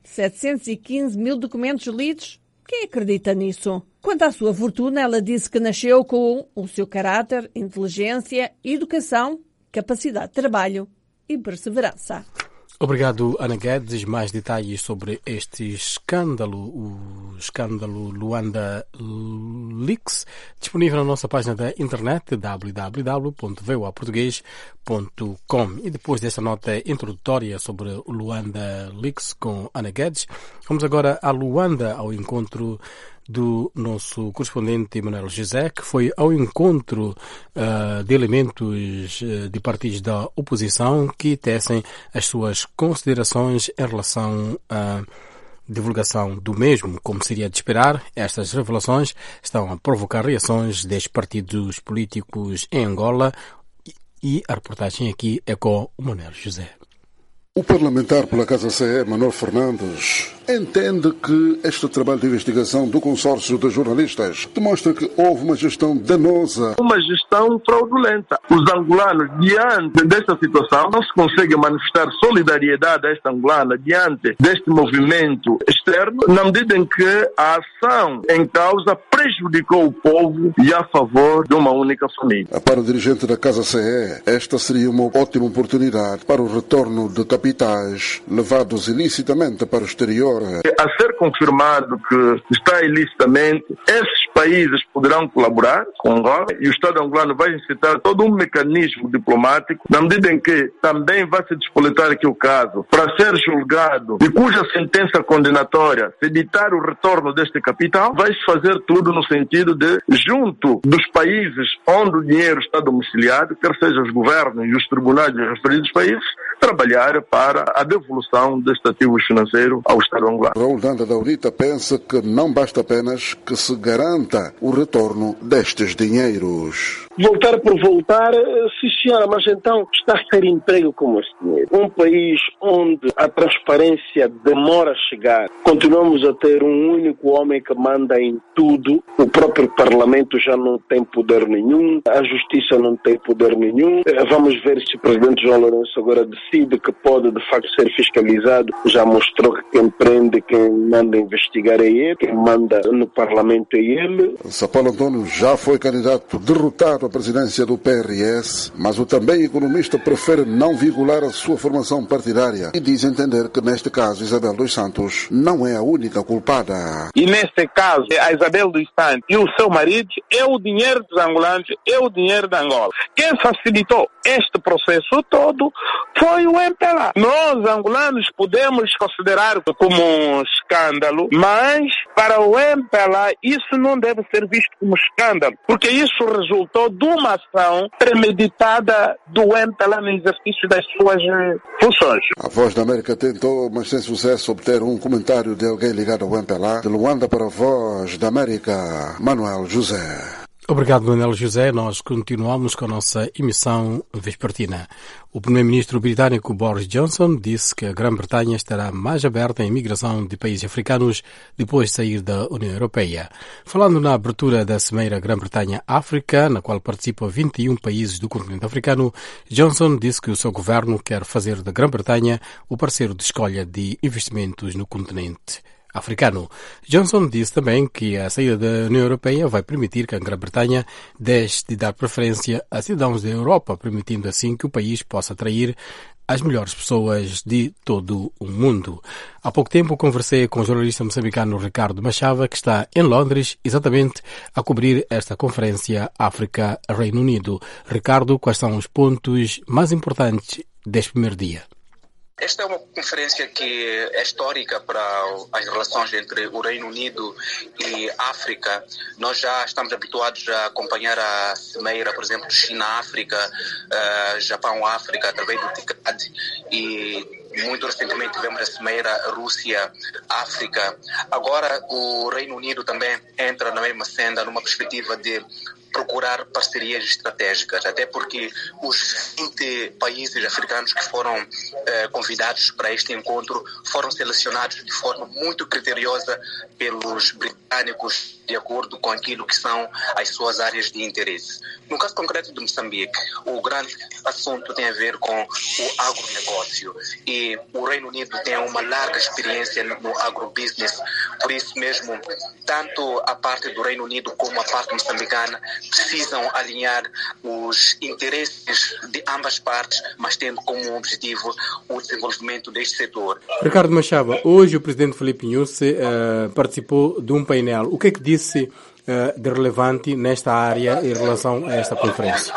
Speaker 15: 715 mil documentos lidos? Quem acredita nisso? Quanto à sua fortuna, ela disse que nasceu com o seu caráter, inteligência, educação, capacidade de trabalho e perseverança.
Speaker 1: Obrigado, Ana Guedes. Mais detalhes sobre este escândalo, o escândalo Luanda Leaks, disponível na nossa página da internet www.voaportugues.com. E depois desta nota introdutória sobre o Luanda Leaks com Ana Guedes, vamos agora a Luanda, ao encontro do nosso correspondente Emanuel José, que foi ao encontro de elementos de partidos da oposição que tecem as suas considerações em relação à divulgação do mesmo. Como seria de esperar, estas revelações estão a provocar reações destes partidos políticos em Angola, e a reportagem aqui é com o Emanuel José.
Speaker 4: O parlamentar pela Casa CE, Manuel Fernandes, entende que este trabalho de investigação do consórcio de jornalistas demonstra que houve uma gestão danosa.
Speaker 8: Uma gestão fraudulenta. Os angolanos, diante desta situação, não se consegue manifestar solidariedade a esta angolana diante deste movimento externo, na medida em que a ação em causa prejudicou o povo e a favor de uma única família.
Speaker 4: Para o dirigente da Casa CE, esta seria uma ótima oportunidade para o retorno de capitais levados ilicitamente para o exterior.
Speaker 8: A ser confirmado que está ilicitamente, esses países poderão colaborar com Angola e o Estado angolano vai incitar todo um mecanismo diplomático, na medida em que também vai se despoletar aqui o caso, para ser julgado e cuja sentença condenatória se editar o retorno deste capital, vai-se fazer tudo no sentido de, junto dos países onde o dinheiro está domiciliado, quer seja os governos e os tribunais dos referidos países, trabalhar para a devolução deste ativo financeiro ao Estado angolano.
Speaker 4: Raul Danda da UNITA pensa que não basta apenas que se garanta o retorno destes dinheiros.
Speaker 23: Voltar por voltar, sim senhora, mas então está a ter emprego como esse dinheiro. Um país onde a transparência demora a chegar, continuamos a ter um único homem que manda em tudo, o próprio Parlamento já não tem poder nenhum, a Justiça não tem poder nenhum. Vamos ver se o Presidente João Lourenço agora decide que pode de facto ser fiscalizado. Já mostrou que quem prende, quem manda investigar é ele, quem manda no Parlamento é ele.
Speaker 4: São Paulo António já foi candidato derrotado à presidência do PRS, mas o também economista prefere não vincular a sua formação partidária e diz entender que neste caso Isabel dos Santos não é a única culpada.
Speaker 24: E neste caso, a Isabel dos Santos e o seu marido é o dinheiro dos angolanos, é o dinheiro da Angola. Quem facilitou este processo todo foi o MPLA. Nós, angolanos, podemos considerar como um escândalo, mas para o MPLA isso não deve ser visto como escândalo, porque isso resultou de uma ação premeditada do MPLA no exercício das suas funções.
Speaker 4: A Voz da América tentou, mas sem sucesso, obter um comentário de alguém ligado ao MPLA. De Luanda para a Voz da América, Manuel José.
Speaker 1: Obrigado, Manuel José. Nós continuamos com a nossa emissão vespertina. O primeiro-ministro britânico Boris Johnson disse que a Grã-Bretanha estará mais aberta à imigração de países africanos depois de sair da União Europeia. Falando na abertura da Cimeira Grã-Bretanha-África, na qual participam 21 países do continente africano, Johnson disse que o seu governo quer fazer da Grã-Bretanha o parceiro de escolha de investimentos no continente africano. Johnson disse também que a saída da União Europeia vai permitir que a Grã-Bretanha deixe de dar preferência a cidadãos da Europa, permitindo assim que o país possa atrair as melhores pessoas de todo o mundo. Há pouco tempo conversei com o jornalista moçambicano Ricardo Machava, que está em Londres, exatamente a cobrir esta conferência África-Reino Unido. Ricardo, quais são os pontos mais importantes deste primeiro dia?
Speaker 5: Esta é uma conferência que é histórica para as relações entre o Reino Unido e a África. Nós já estamos habituados a acompanhar a cimeira, por exemplo, China-África, Japão-África, através do TICAD, e muito recentemente tivemos a cimeira Rússia-África. Agora o Reino Unido também entra na mesma senda, numa perspectiva de procurar parcerias estratégicas, até porque os 20 países africanos que foram convidados para este encontro foram selecionados de forma muito criteriosa pelos britânicos de acordo com aquilo que são as suas áreas de interesse. No caso concreto de Moçambique, o grande assunto tem a ver com o agronegócio e o Reino Unido tem uma larga experiência no agrobusiness, por isso mesmo, tanto a parte do Reino Unido como a parte moçambicana precisam alinhar os interesses de ambas partes, mas tendo como objetivo o desenvolvimento deste setor.
Speaker 1: Ricardo Machava, hoje o presidente Filipe Nyusi participou de um painel. O que é que disse de relevante nesta área em relação a esta conferência?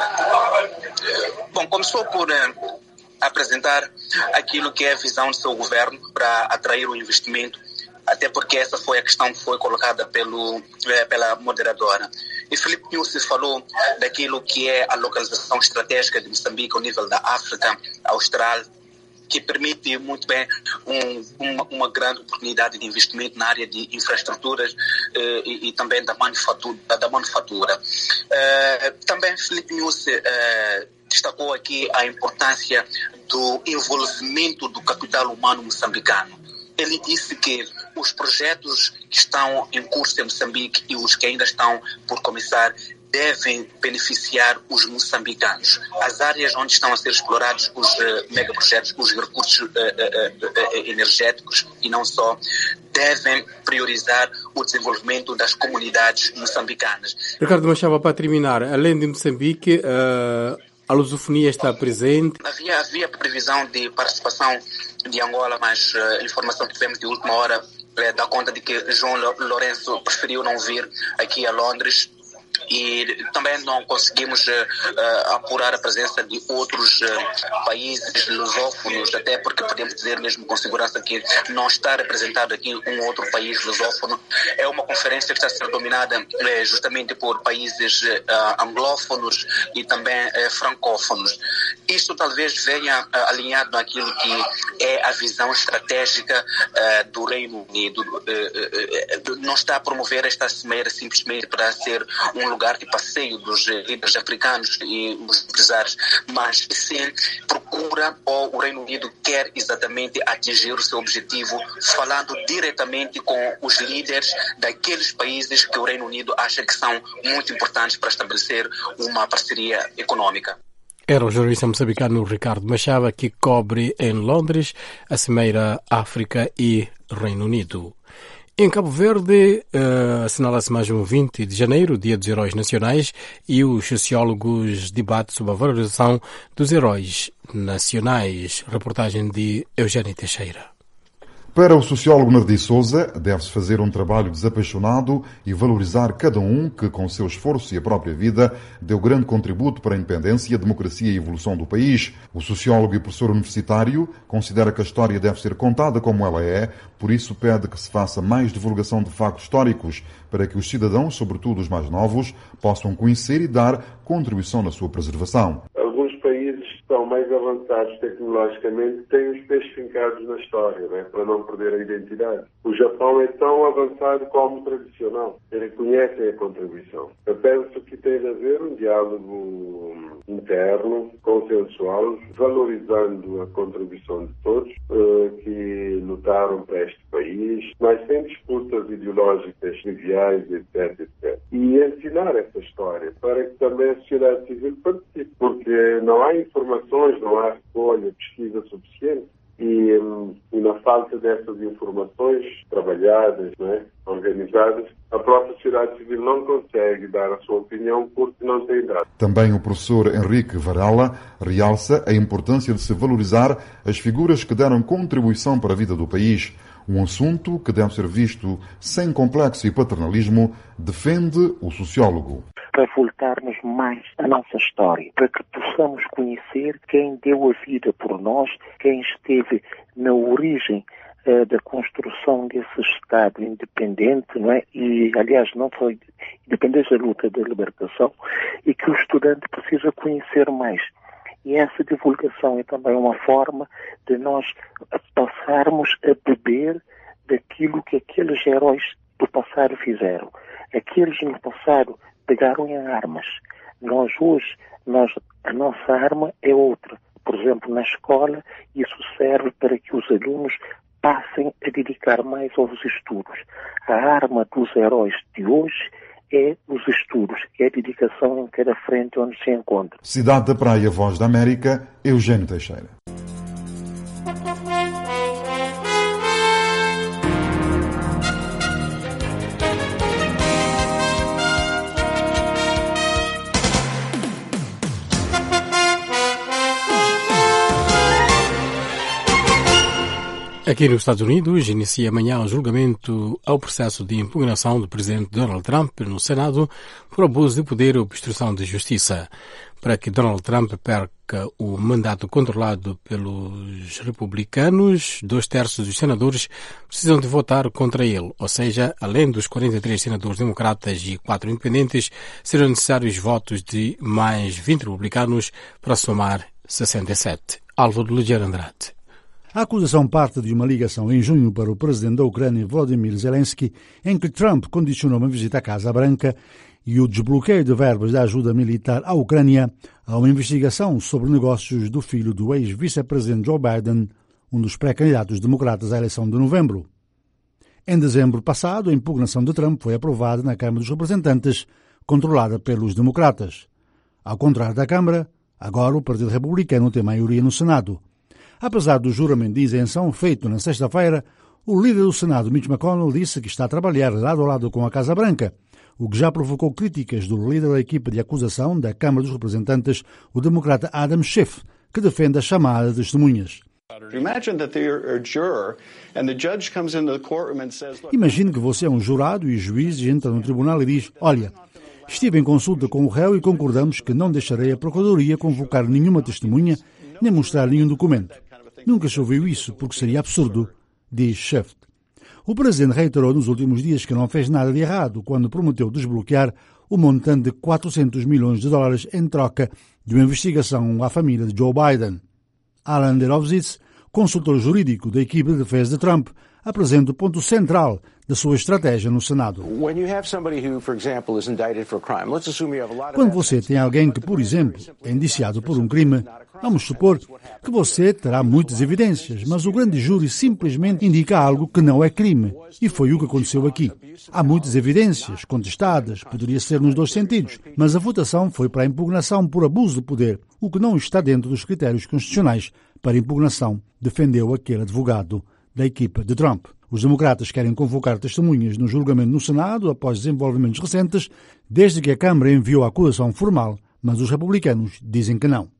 Speaker 5: Bom, começou por apresentar aquilo que é a visão do seu governo para atrair o investimento, até porque essa foi a questão que foi colocada pela moderadora. E Filipe Nyusi falou daquilo que é a localização estratégica de Moçambique ao nível da África Austral, que permite muito bem uma grande oportunidade de investimento na área de infraestruturas e também da manufatura. Também Filipe Nyusi destacou aqui a importância do envolvimento do capital humano moçambicano. Ele disse que os projetos que estão em curso em Moçambique e os que ainda estão por começar devem beneficiar os moçambicanos. As áreas onde estão a ser explorados os megaprojetos, os recursos energéticos e não só, devem priorizar o desenvolvimento das comunidades moçambicanas.
Speaker 1: Ricardo Machava, para terminar, além de Moçambique, a lusofonia está presente?
Speaker 5: Havia previsão de participação de Angola, mas a informação que tivemos de última hora dá conta de que João Lourenço preferiu não vir aqui a Londres. E também não conseguimos apurar a presença de outros países lusófonos, até porque podemos dizer mesmo com segurança que não está representado aqui um outro país lusófono. É uma conferência que está a ser dominada justamente por países anglófonos e também francófonos. Isto talvez venha alinhado naquilo que é a visão estratégica do Reino Unido. Não está a promover esta cimeira simplesmente para ser um lugar de passeio dos líderes africanos e os empresários, mas sim procura, ou o Reino Unido quer exatamente atingir o seu objetivo, falando diretamente com os líderes daqueles países que o Reino Unido acha que são muito importantes para estabelecer uma parceria econômica.
Speaker 1: Era o jornalista moçambicano Ricardo Machava, que cobre em Londres a cimeira África e Reino Unido. Em Cabo Verde, assinala-se mais um 20 de janeiro, Dia dos Heróis Nacionais, e os sociólogos debatem sobre a valorização dos heróis nacionais. Reportagem de Eugênio Teixeira.
Speaker 9: Para o sociólogo Nardi Souza, deve-se fazer um trabalho desapaixonado e valorizar cada um que, com seu esforço e a própria vida, deu grande contributo para a independência, a democracia e a evolução do país. O sociólogo e professor universitário considera que a história deve ser contada como ela é, por isso pede que se faça mais divulgação de factos históricos, para que os cidadãos, sobretudo os mais novos, possam conhecer e dar contribuição na sua preservação.
Speaker 10: Alguns países que estão mais avançados tecnologicamente têm os pés fincados na história, né, para não perder a identidade. O Japão é tão avançado como tradicional. Eles reconhecem a contribuição. Eu penso que tem de haver um diálogo interno, consensual, valorizando a contribuição de todos que lutaram para este país, mas sem disputas ideológicas triviais, etc, etc. E ensinar essa história para que também a sociedade civil participe, porque não há informações, não há recolha, pesquisa suficiente. E na falta dessas informações trabalhadas, né, organizadas, a própria sociedade civil não consegue dar a sua opinião porque não tem dados.
Speaker 9: Também o professor Henrique Varela realça a importância de se valorizar as figuras que deram contribuição para a vida do país. Um assunto que deve ser visto sem complexo e paternalismo, defende o sociólogo.
Speaker 11: Para voltarmos mais à nossa história, para que possamos conhecer quem deu a vida por nós, quem esteve na origem da construção desse Estado independente, não é? E, aliás, não foi independente da luta da libertação, e que o estudante precisa conhecer mais. E essa divulgação é também uma forma de nós passarmos a beber daquilo que aqueles heróis do passado fizeram. Aqueles no passado pegaram em armas. Nós hoje, a nossa arma é outra. Por exemplo, na escola, isso serve para que os alunos passem a dedicar mais aos estudos. A arma dos heróis de hoje é os estudos, é a dedicação em cada frente onde se encontra.
Speaker 9: Cidade da Praia, Voz da América, Eugênio Teixeira.
Speaker 1: Aqui nos Estados Unidos, inicia amanhã o julgamento ao processo de impugnação do presidente Donald Trump no Senado por abuso de poder ou obstrução de justiça. Para que Donald Trump perca o mandato controlado pelos republicanos, 2/3 dos senadores precisam de votar contra ele. Ou seja, além dos 43 senadores democratas e 4 independentes, serão necessários votos de mais 20 republicanos para somar 67. Álvaro Ligiero Andrade.
Speaker 2: A acusação parte de uma ligação em junho para o presidente da Ucrânia, Volodymyr Zelensky, em que Trump condicionou uma visita à Casa Branca e o desbloqueio de verbas da ajuda militar à Ucrânia a uma investigação sobre negócios do filho do ex-vice-presidente Joe Biden, um dos pré-candidatos democratas à eleição de novembro. Em dezembro passado, a impugnação de Trump foi aprovada na Câmara dos Representantes, controlada pelos democratas. Ao contrário da Câmara, agora o Partido Republicano tem maioria no Senado. Apesar do juramento de isenção feito na sexta-feira, o líder do Senado, Mitch McConnell, disse que está a trabalhar lado a lado com a Casa Branca, o que já provocou críticas do líder da equipe de acusação da Câmara dos Representantes, o democrata Adam Schiff, que defende a chamada de testemunhas. Imagine que você é um jurado e o juiz entra no tribunal e diz: olha, estive em consulta com o réu e concordamos que não deixarei a Procuradoria convocar nenhuma testemunha nem mostrar nenhum documento. Nunca se ouviu isso, porque seria absurdo, diz Schiff. O presidente reiterou nos últimos dias que não fez nada de errado quando prometeu desbloquear o montante de $400 milhões em troca de uma investigação à família de Joe Biden. Alan Derovitz, consultor jurídico da equipe de defesa de Trump, apresenta o ponto central da sua estratégia no Senado. Quando você tem alguém que, por exemplo, é indiciado por um crime, vamos supor que você terá muitas evidências, mas o grande júri simplesmente indica algo que não é crime. E foi o que aconteceu aqui. Há muitas evidências contestadas, poderia ser nos dois sentidos, mas a votação foi para a impugnação por abuso de poder, o que não está dentro dos critérios constitucionais para impugnação, defendeu aquele advogado da equipa de Trump. Os democratas querem convocar testemunhas no julgamento no Senado após desenvolvimentos recentes, desde que a Câmara enviou a acusação formal, mas os republicanos dizem que não.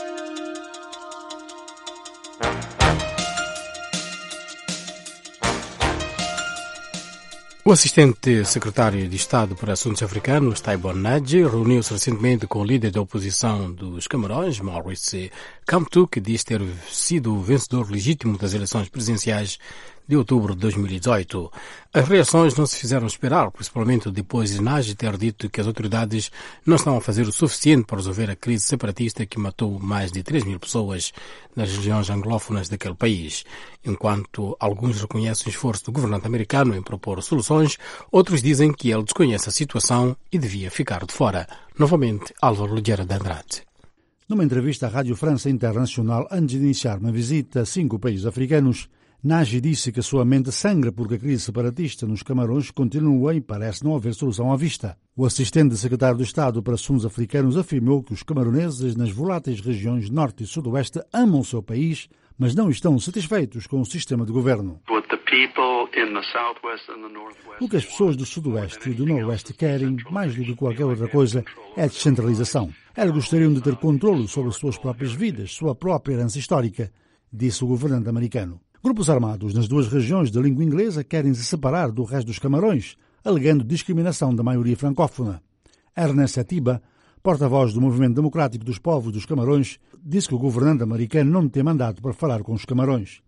Speaker 1: O assistente secretário de Estado para Assuntos Africanos, Taibo Nadji, reuniu-se recentemente com o líder da oposição dos Camarões, Maurice Kamto, que diz ter sido o vencedor legítimo das eleições presidenciais de outubro de 2018. As reações não se fizeram esperar, principalmente depois de Nadji ter dito que as autoridades não estão a fazer o suficiente para resolver a crise separatista que matou mais de 3 mil pessoas nas regiões anglófonas daquele país. Enquanto alguns reconhecem o esforço do governante americano em propor soluções, outros dizem que ele desconhece a situação e devia ficar de fora. Novamente, Álvaro Ligeira de Andrade.
Speaker 2: Numa entrevista à Rádio França Internacional antes de iniciar uma visita a 5 países africanos, Nadji disse que a sua mente sangra porque a crise separatista nos Camarões continua e parece não haver solução à vista. O assistente secretário de Estado para Assuntos Africanos afirmou que os camaroneses nas voláteis regiões norte e sudoeste amam o seu país, mas não estão satisfeitos com o sistema de governo. O que as pessoas do sudoeste e do noroeste querem, mais do que qualquer outra coisa, é a descentralização. Elas gostariam de ter controle sobre suas próprias vidas, sua própria herança histórica, disse o governante americano. Grupos armados nas 2 regiões de língua inglesa querem se separar do resto dos Camarões, alegando discriminação da maioria francófona. Ernest Atiba, porta-voz do Movimento Democrático dos Povos dos Camarões, disse que o governante americano não tem mandato para falar com os Camarões.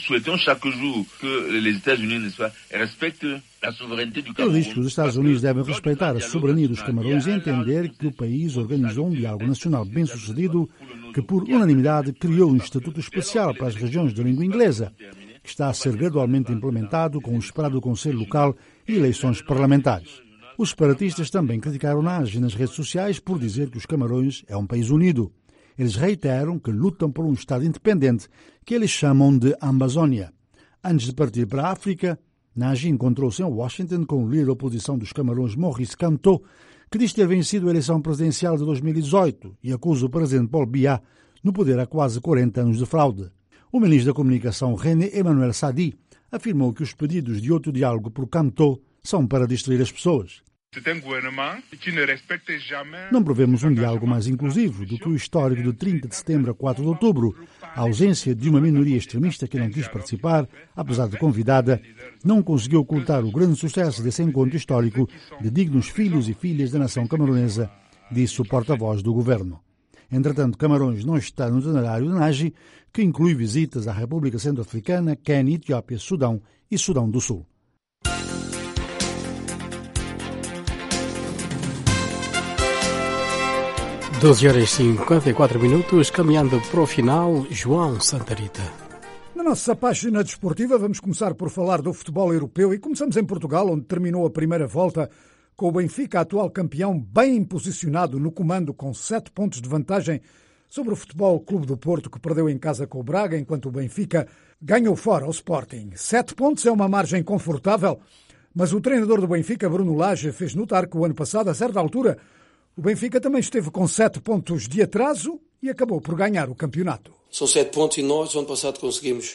Speaker 2: Ele diz que os Estados Unidos devem respeitar a soberania dos Camarões e entender que o país organizou um diálogo nacional bem-sucedido que, por unanimidade, criou um estatuto especial para as regiões de língua inglesa, que está a ser gradualmente implementado com o esperado Conselho Local e eleições parlamentares. Os separatistas também criticaram Nadji nas redes sociais por dizer que os Camarões é um país unido. Eles reiteram que lutam por um Estado independente, que eles chamam de Amazônia. Antes de partir para a África, Nadji encontrou-se em Washington com o líder da oposição dos Camarões, Maurice Kamto, que diz ter vencido a eleição presidencial de 2018 e acusa o presidente Paul Biya no poder há quase 40 anos de fraude. O ministro da Comunicação, René Emmanuel Sadi, afirmou que os pedidos de outro diálogo por Kamto são para distrair as pessoas. Não prevemos um diálogo mais inclusivo do que o histórico de 30 de setembro a 4 de outubro. A ausência de uma minoria extremista que não quis participar, apesar de convidada, não conseguiu ocultar o grande sucesso desse encontro histórico de dignos filhos e filhas da nação camaronesa, disse o porta-voz do governo. Entretanto, Camarões não está no itinerário de Nadji, que inclui visitas à República Centro-Africana, Quênia, Etiópia, Sudão e Sudão do Sul.
Speaker 1: Doze horas e 54 minutos, caminhando para o final, João Santa Rita.
Speaker 2: Na nossa página desportiva vamos começar por falar do futebol europeu e começamos em Portugal, onde terminou a primeira volta com o Benfica, atual campeão, bem posicionado no comando com 7 pontos de vantagem sobre o Futebol Clube do Porto, que perdeu em casa com o Braga, enquanto o Benfica ganhou fora ao Sporting. 7 pontos é uma margem confortável, mas o treinador do Benfica, Bruno Lage, fez notar que o ano passado, a certa altura, o Benfica também esteve com 7 pontos de atraso e acabou por ganhar o campeonato.
Speaker 20: São 7 pontos e nós, ano passado, conseguimos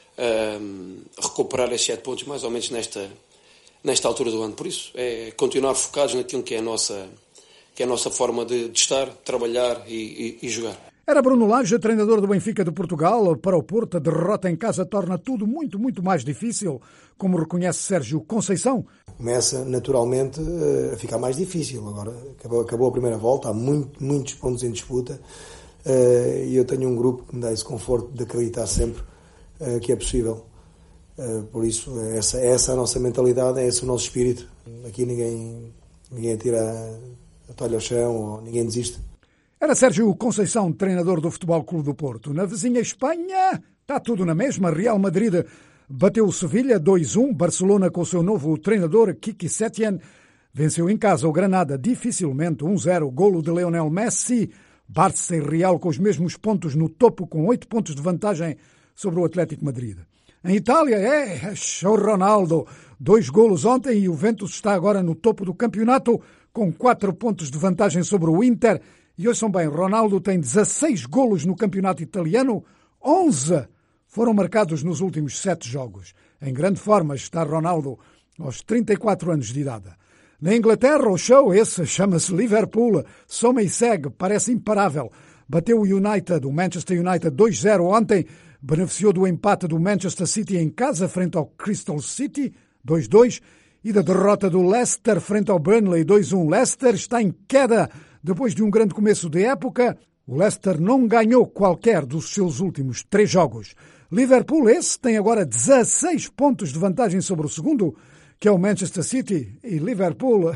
Speaker 20: recuperar esses 7 pontos mais ou menos nesta altura do ano. Por isso, é continuar focados naquilo que é a nossa forma de estar, trabalhar e jogar.
Speaker 2: Era Bruno Lage, treinador do Benfica de Portugal. Para o Porto, a derrota em casa torna tudo muito, muito mais difícil, como reconhece Sérgio Conceição.
Speaker 21: Começa naturalmente a ficar mais difícil. Agora acabou a primeira volta, há muitos pontos em disputa e eu tenho um grupo que me dá esse conforto de acreditar sempre que é possível. Por isso, essa é a nossa mentalidade, é esse o nosso espírito. Aqui ninguém tira a toalha ao chão ou ninguém desiste.
Speaker 2: Era Sérgio Conceição, treinador do Futebol Clube do Porto. Na vizinha Espanha, está tudo na mesma. Real Madrid bateu o Sevilha 2-1. Barcelona, com o seu novo treinador, Quique Setién, venceu em casa o Granada dificilmente 1-0. Golo de Lionel Messi. Barça e Real com os mesmos pontos no topo, com 8 pontos de vantagem sobre o Atlético Madrid. Em Itália, show Ronaldo. 2 golos ontem e o Juventus está agora no topo do campeonato com 4 pontos de vantagem sobre o Inter. E ouçam bem, Ronaldo tem 16 golos no campeonato italiano, 11 foram marcados nos últimos 7 jogos. Em grande forma está Ronaldo aos 34 anos de idade. Na Inglaterra, o show esse chama-se Liverpool, soma e segue, parece imparável. Bateu o Manchester United 2-0 ontem, beneficiou do empate do Manchester City em casa frente ao Crystal City, 2-2, e da derrota do Leicester frente ao Burnley, 2-1. Leicester está em queda depois de um grande começo de época. O Leicester não ganhou qualquer dos seus últimos 3 jogos. Liverpool, esse, tem agora 16 pontos de vantagem sobre o segundo, que é o Manchester City. E Liverpool,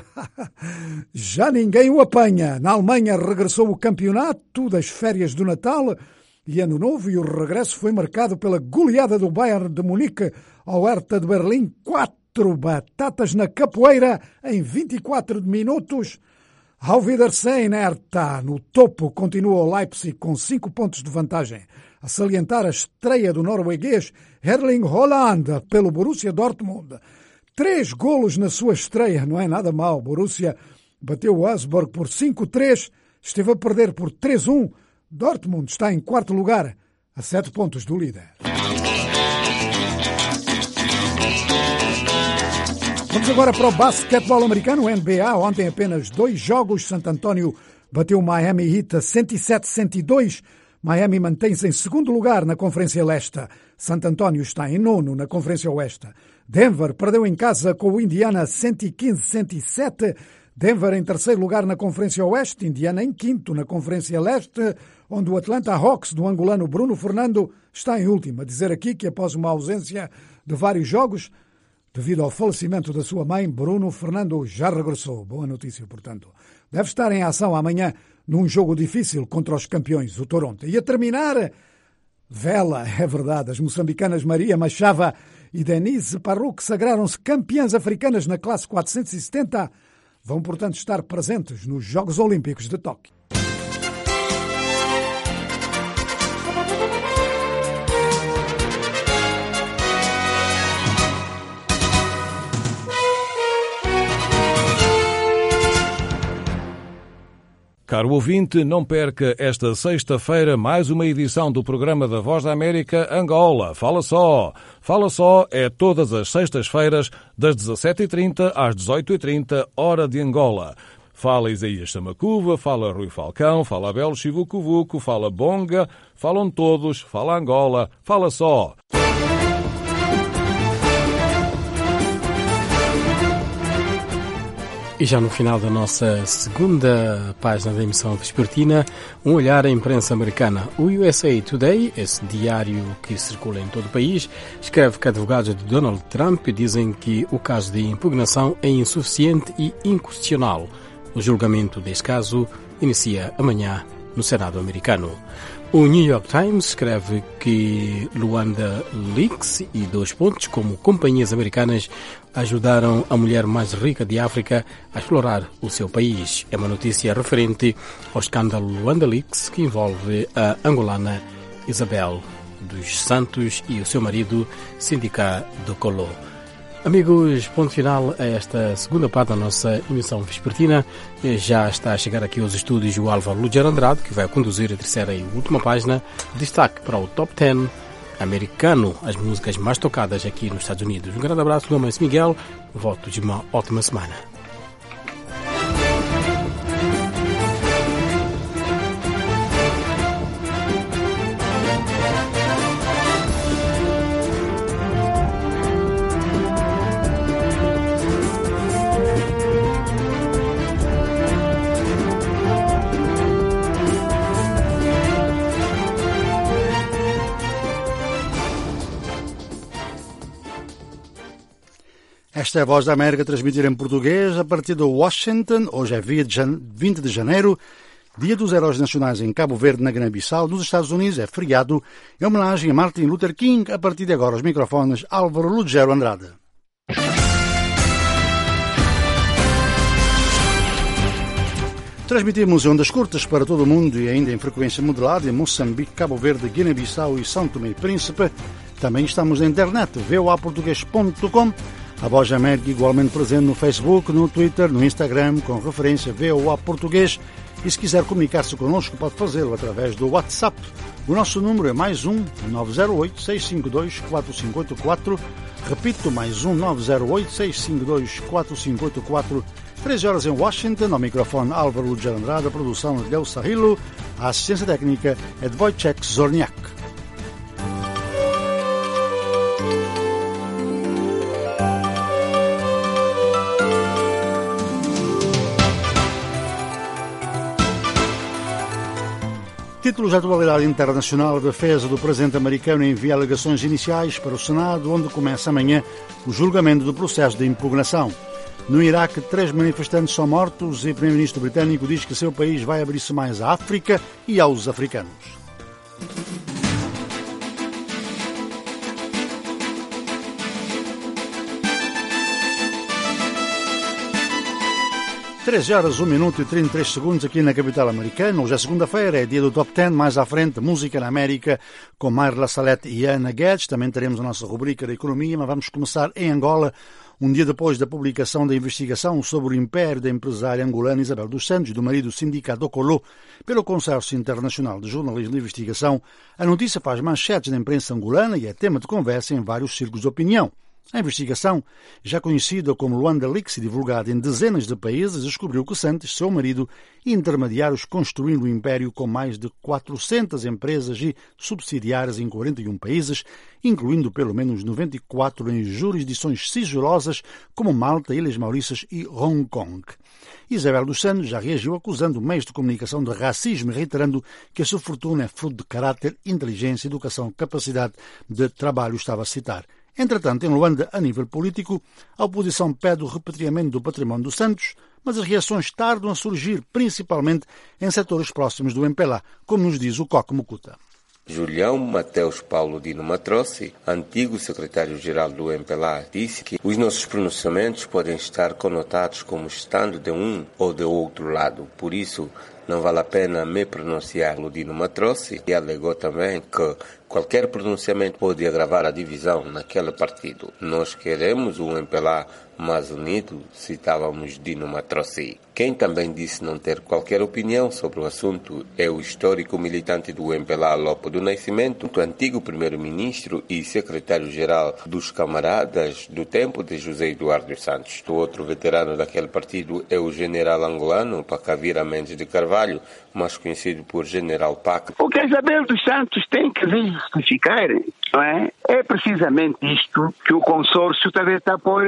Speaker 2: já ninguém o apanha. Na Alemanha regressou o campeonato das férias do Natal e Ano Novo, e o regresso foi marcado pela goleada do Bayern de Munique ao Hertha de Berlim. 4 batatas na capoeira em 24 minutos. Auf Wiedersehen, Hertha. No topo continua o Leipzig com 5 pontos de vantagem. A salientar a estreia do norueguês Erling Haaland pelo Borussia Dortmund. 3 golos na sua estreia, não é nada mal. Borussia bateu o Augsburg por 5-3, esteve a perder por 3-1. Dortmund está em 4º lugar, a 7 pontos do líder. Vamos agora para o basquetebol americano, o NBA. Ontem apenas 2 jogos. Santo António bateu o Miami Heat a 107-102. Miami mantém-se em 2º lugar na Conferência Leste. Santo António está em 9º na Conferência Oeste. Denver perdeu em casa com o Indiana 115-107. Denver em 3º lugar na Conferência Oeste. Indiana em 5º na Conferência Leste, onde o Atlanta Hawks do angolano Bruno Fernando está em último. A dizer aqui que após uma ausência de vários jogos, devido ao falecimento da sua mãe, Bruno Fernando já regressou. Boa notícia, portanto. Deve estar em ação amanhã num jogo difícil contra os campeões, o Toronto. E a terminar, vela, é verdade, as moçambicanas Maria Machava e Denise Parruc sagraram-se campeãs africanas na classe 470. Vão, portanto, estar presentes nos Jogos Olímpicos de Tóquio.
Speaker 12: Caro ouvinte, não perca esta sexta-feira mais uma edição do programa da Voz da América Angola. Fala só! Fala só é todas as sextas-feiras, das 17h30 às 18h30, hora de Angola. Fala Isaías Samacuva, fala Rui Falcão, fala Abel Chivucuvuco, fala Bonga, falam todos, fala Angola, fala só!
Speaker 1: E já no final da nossa segunda página da emissão vespertina, um olhar à imprensa americana. O USA Today, esse diário que circula em todo o país, escreve que advogados de Donald Trump dizem que o caso de impugnação é insuficiente e inconstitucional. O julgamento deste caso inicia amanhã no Senado americano. O New York Times escreve que Luanda Leaks e como companhias americanas ajudaram a mulher mais rica de África a explorar o seu país. É uma notícia referente ao escândalo Luanda Leaks, que envolve a angolana Isabel dos Santos e o seu marido Sindicat do Colo. Amigos, ponto final a esta segunda parte da nossa emissão vespertina. Já está a chegar aqui aos estúdios o Álvaro Lugero Andrade, que vai conduzir a terceira e última página. Destaque para o Top 10 americano, as músicas mais tocadas aqui nos Estados Unidos. Um grande abraço do nome Miguel, voto de uma ótima semana.
Speaker 2: Esta é a Voz da América, transmitida em português a partir de Washington. Hoje é 20 de janeiro, dia dos Heróis Nacionais em Cabo Verde, na Guiné-Bissau. Nos Estados Unidos é feriado em homenagem a Martin Luther King. A partir de agora, os microfones Álvaro Lugero Andrade. Transmitimos em ondas curtas para todo o mundo e ainda em frequência modulada em Moçambique, Cabo Verde, Guiné-Bissau e São Tomé e Príncipe. Também estamos na internet, voaportugues.com. A Voz da América igualmente presente no Facebook, no Twitter, no Instagram, com referência VOA Português. E se quiser comunicar-se connosco, pode fazê-lo através do WhatsApp. O nosso número é +1 908 652 4584. Repito, +1 908 652 4584. 13 horas em Washington, ao microfone Álvaro Lugero Andrade, a produção de Leo Sarrilo, a assistência técnica é de Wojciech Zorniak. Títulos da atualidade internacional. A defesa do presidente americano envia alegações iniciais para o Senado, onde começa amanhã o julgamento do processo de impugnação. No Iraque, 3 manifestantes são mortos e o primeiro-ministro britânico diz que seu país vai abrir-se mais à África e aos africanos. 13 horas, 1 minuto e 33 segundos aqui na capital americana. Hoje é segunda-feira, é dia do Top 10. Mais à frente, música na América com Marla Salete e Ana Guedes. Também teremos a nossa rubrica da economia, mas vamos começar em Angola. Um dia depois da publicação da investigação sobre o império da empresária angolana Isabel dos Santos e do marido Sindicat do Colo pelo Consórcio Internacional de Jornalismo de Investigação, a notícia faz manchetes na imprensa angolana e é tema de conversa em vários círculos de opinião. A investigação, já conhecida como Luanda Leaks e divulgada em dezenas de países, descobriu que Santos, seu marido e intermediários construindo um império com mais de 400 empresas e subsidiárias em 41 países, incluindo pelo menos 94 em jurisdições sigilosas como Malta, Ilhas Maurícias e Hong Kong. Isabel dos Santos já reagiu acusando meios de comunicação de racismo e reiterando que a sua fortuna é fruto de caráter, inteligência, educação, capacidade de trabalho, estava a citar. Entretanto, em Luanda, a nível político, a oposição pede o repatriamento do património dos Santos, mas as reações tardam a surgir, principalmente em setores próximos do MPLA, como nos diz o Coque Mucuta.
Speaker 13: Julião Mateus Paulo Dino Matrossi, antigo secretário-geral do MPLA, disse que os nossos pronunciamentos podem estar conotados como estando de um ou de outro lado. Por isso, não vale a pena me pronunciar Dino Matrossi, e alegou também que qualquer pronunciamento pode agravar a divisão naquele partido. Nós queremos um MPLA mais unido, citávamos Dino Matrossi. Quem também disse não ter qualquer opinião sobre o assunto é o histórico militante do MPLA Lopo do Nascimento, o antigo primeiro-ministro e secretário-geral dos camaradas do tempo de José Eduardo Santos. O outro veterano daquele partido é o general angolano Pacavira Mendes de Carvalho, mais conhecido por General Pac.
Speaker 24: O que a Isabel dos Santos tem que justificar, não é? É precisamente isto que o consórcio também está a pôr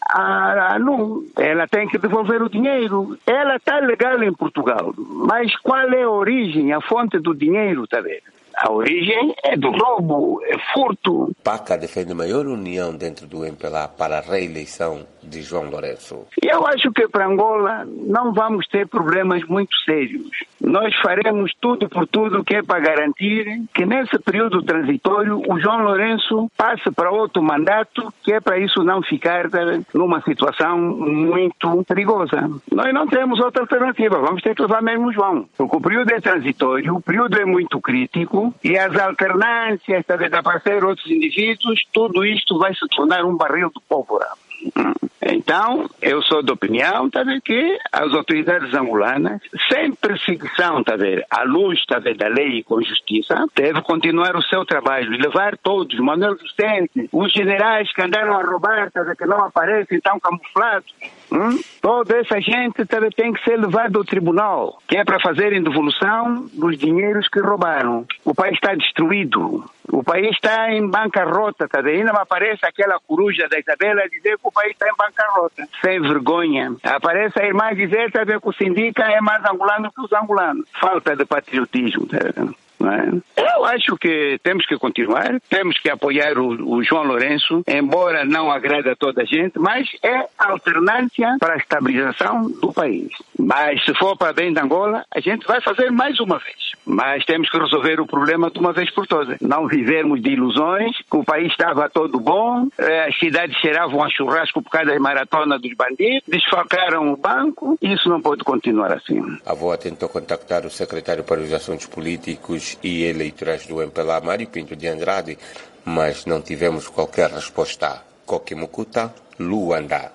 Speaker 24: a nu. Ela tem que devolver o dinheiro. Ela está legal em Portugal, mas qual é a origem, a fonte do dinheiro, está a ver?
Speaker 14: A origem é do roubo, é furto.
Speaker 13: PACA defende maior união dentro do MPLA para a reeleição de João Lourenço.
Speaker 14: Eu acho que para Angola não vamos ter problemas muito sérios. Nós faremos tudo por tudo que é para garantir que nesse período transitório o João Lourenço passe para outro mandato, que é para isso não ficar numa situação muito perigosa. Nós não temos outra alternativa, vamos ter que levar mesmo o João. Porque o período é transitório, o período é muito crítico e as alternâncias, de aparecer outros indivíduos, tudo isto vai se tornar um barril de pólvora. Então, eu sou de opinião, que as autoridades angolanas, sem perseguição, à luz, da lei e com justiça, deve continuar o seu trabalho e levar todos, Manuel Vicente, os generais que andaram a roubar, que não aparecem, estão camuflados. Toda essa gente tem que ser levada ao tribunal, que é para fazerem devolução dos dinheiros que roubaram. O país está destruído. O país está em bancarrota, ainda me aparece aquela coruja da Isabela dizer que o país está em bancarrota. Sem vergonha. Aparece a irmã dizer que o sindicato é mais angolano que os angolanos. Falta de patriotismo. Eu acho que temos que continuar, temos que apoiar o João Lourenço, embora não agrade a toda a gente, mas é alternância para a estabilização do país. Mas se for para bem de Angola, a gente vai fazer mais uma vez. Mas temos que resolver o problema de uma vez por todas. Não vivermos de ilusões, que o país estava todo bom, as cidades cheiravam a churrasco por causa das maratonas dos bandidos, desfalcaram o banco, isso não pode continuar assim.
Speaker 13: A VOA tentou contactar o secretário para os Assuntos Políticos e Eleitorais do MPLA, Mário Pinto de Andrade, mas não tivemos qualquer resposta. Coquimucuta, Luanda.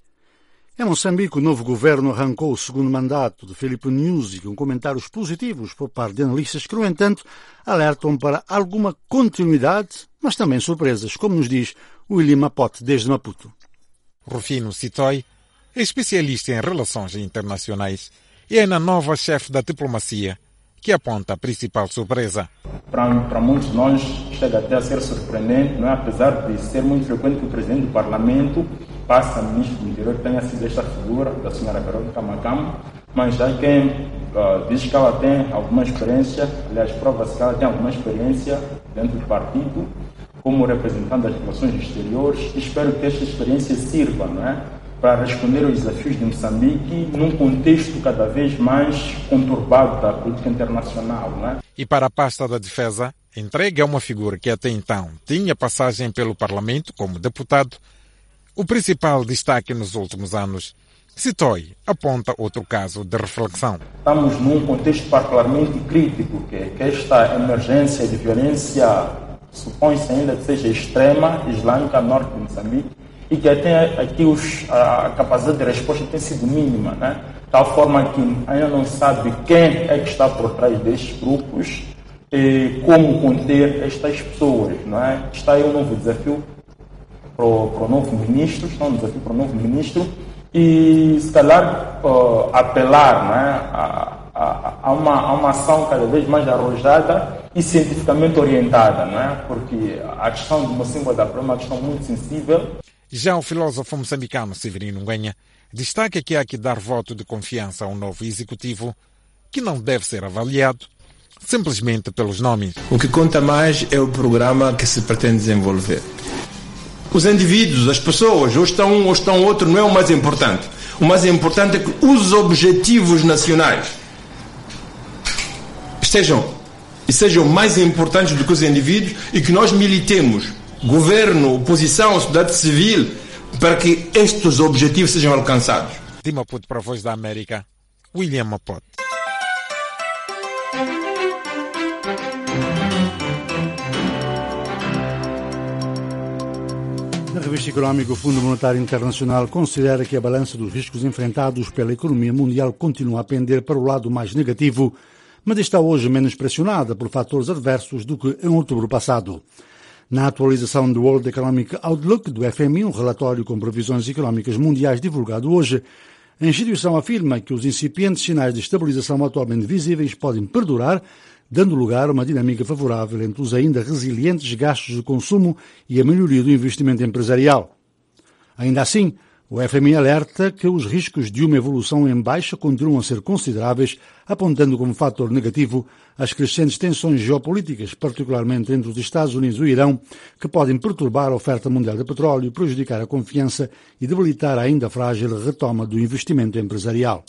Speaker 2: Em Moçambique, o novo governo arrancou o segundo mandato de Filipe Nyusi, com comentários positivos por parte de analistas que, no entanto, alertam para alguma continuidade, mas também surpresas, como nos diz William Mapote, desde Maputo.
Speaker 7: Rufino Sitoi é especialista em relações internacionais e é na nova chefe da diplomacia que aponta a principal surpresa.
Speaker 3: Para muitos de nós chega até a ser surpreendente, não é? Apesar de ser muito frequente que o presidente do Parlamento passa a ministro do Interior que tenha sido esta figura da senhora Verônica Macam, mas já quem diz que ela tem alguma experiência, aliás, prova-se que ela tem alguma experiência dentro do partido, como representante das relações exteriores, e espero que esta experiência sirva, não é? Para responder aos desafios de Moçambique num contexto cada vez mais conturbado da política internacional. Não é?
Speaker 7: E para a pasta da defesa, entregue a uma figura que até então tinha passagem pelo Parlamento como deputado, o principal destaque nos últimos anos. Sitoi aponta outro caso de reflexão.
Speaker 3: Estamos num contexto particularmente crítico, que esta emergência de violência supõe-se ainda que seja extrema, islâmica, norte de Moçambique, e que até aqui a capacidade de resposta tem sido mínima, né? De tal forma que ainda não se sabe quem é que está por trás destes grupos e como conter estas pessoas, não é? Está aí um novo desafio para o novo ministro, e se calhar apelar, não é? A uma ação cada vez mais arrojada e cientificamente orientada, não é? Porque a questão de Mocimboa da Praia é uma questão muito sensível.
Speaker 7: Já o filósofo moçambicano Severino Nguenha destaca que há que dar voto de confiança ao novo executivo, que não deve ser avaliado simplesmente pelos nomes.
Speaker 6: O que conta mais é o programa que se pretende desenvolver. Os indivíduos, as pessoas, ou estão um ou estão outro, não é o mais importante. O mais importante é que os objetivos nacionais sejam mais importantes do que os indivíduos e que nós militemos, governo, oposição, sociedade civil, para que estes objetivos sejam alcançados.
Speaker 7: De Maputo para a Voz da América, William Mapote.
Speaker 2: Na revista Económica, o Fundo Monetário Internacional considera que a balança dos riscos enfrentados pela economia mundial continua a pender para o lado mais negativo, mas está hoje menos pressionada por fatores adversos do que em outubro passado. Na atualização do World Economic Outlook do FMI, um relatório com previsões económicas mundiais divulgado hoje, a instituição afirma que os incipientes sinais de estabilização atualmente visíveis podem perdurar, dando lugar a uma dinâmica favorável entre os ainda resilientes gastos de consumo e a melhoria do investimento empresarial. Ainda assim, O FMI alerta que os riscos de uma evolução em baixa continuam a ser consideráveis, apontando como fator negativo as crescentes tensões geopolíticas, particularmente entre os Estados Unidos e o Irão, que podem perturbar a oferta mundial de petróleo, prejudicar a confiança e debilitar a ainda frágil retoma do investimento empresarial.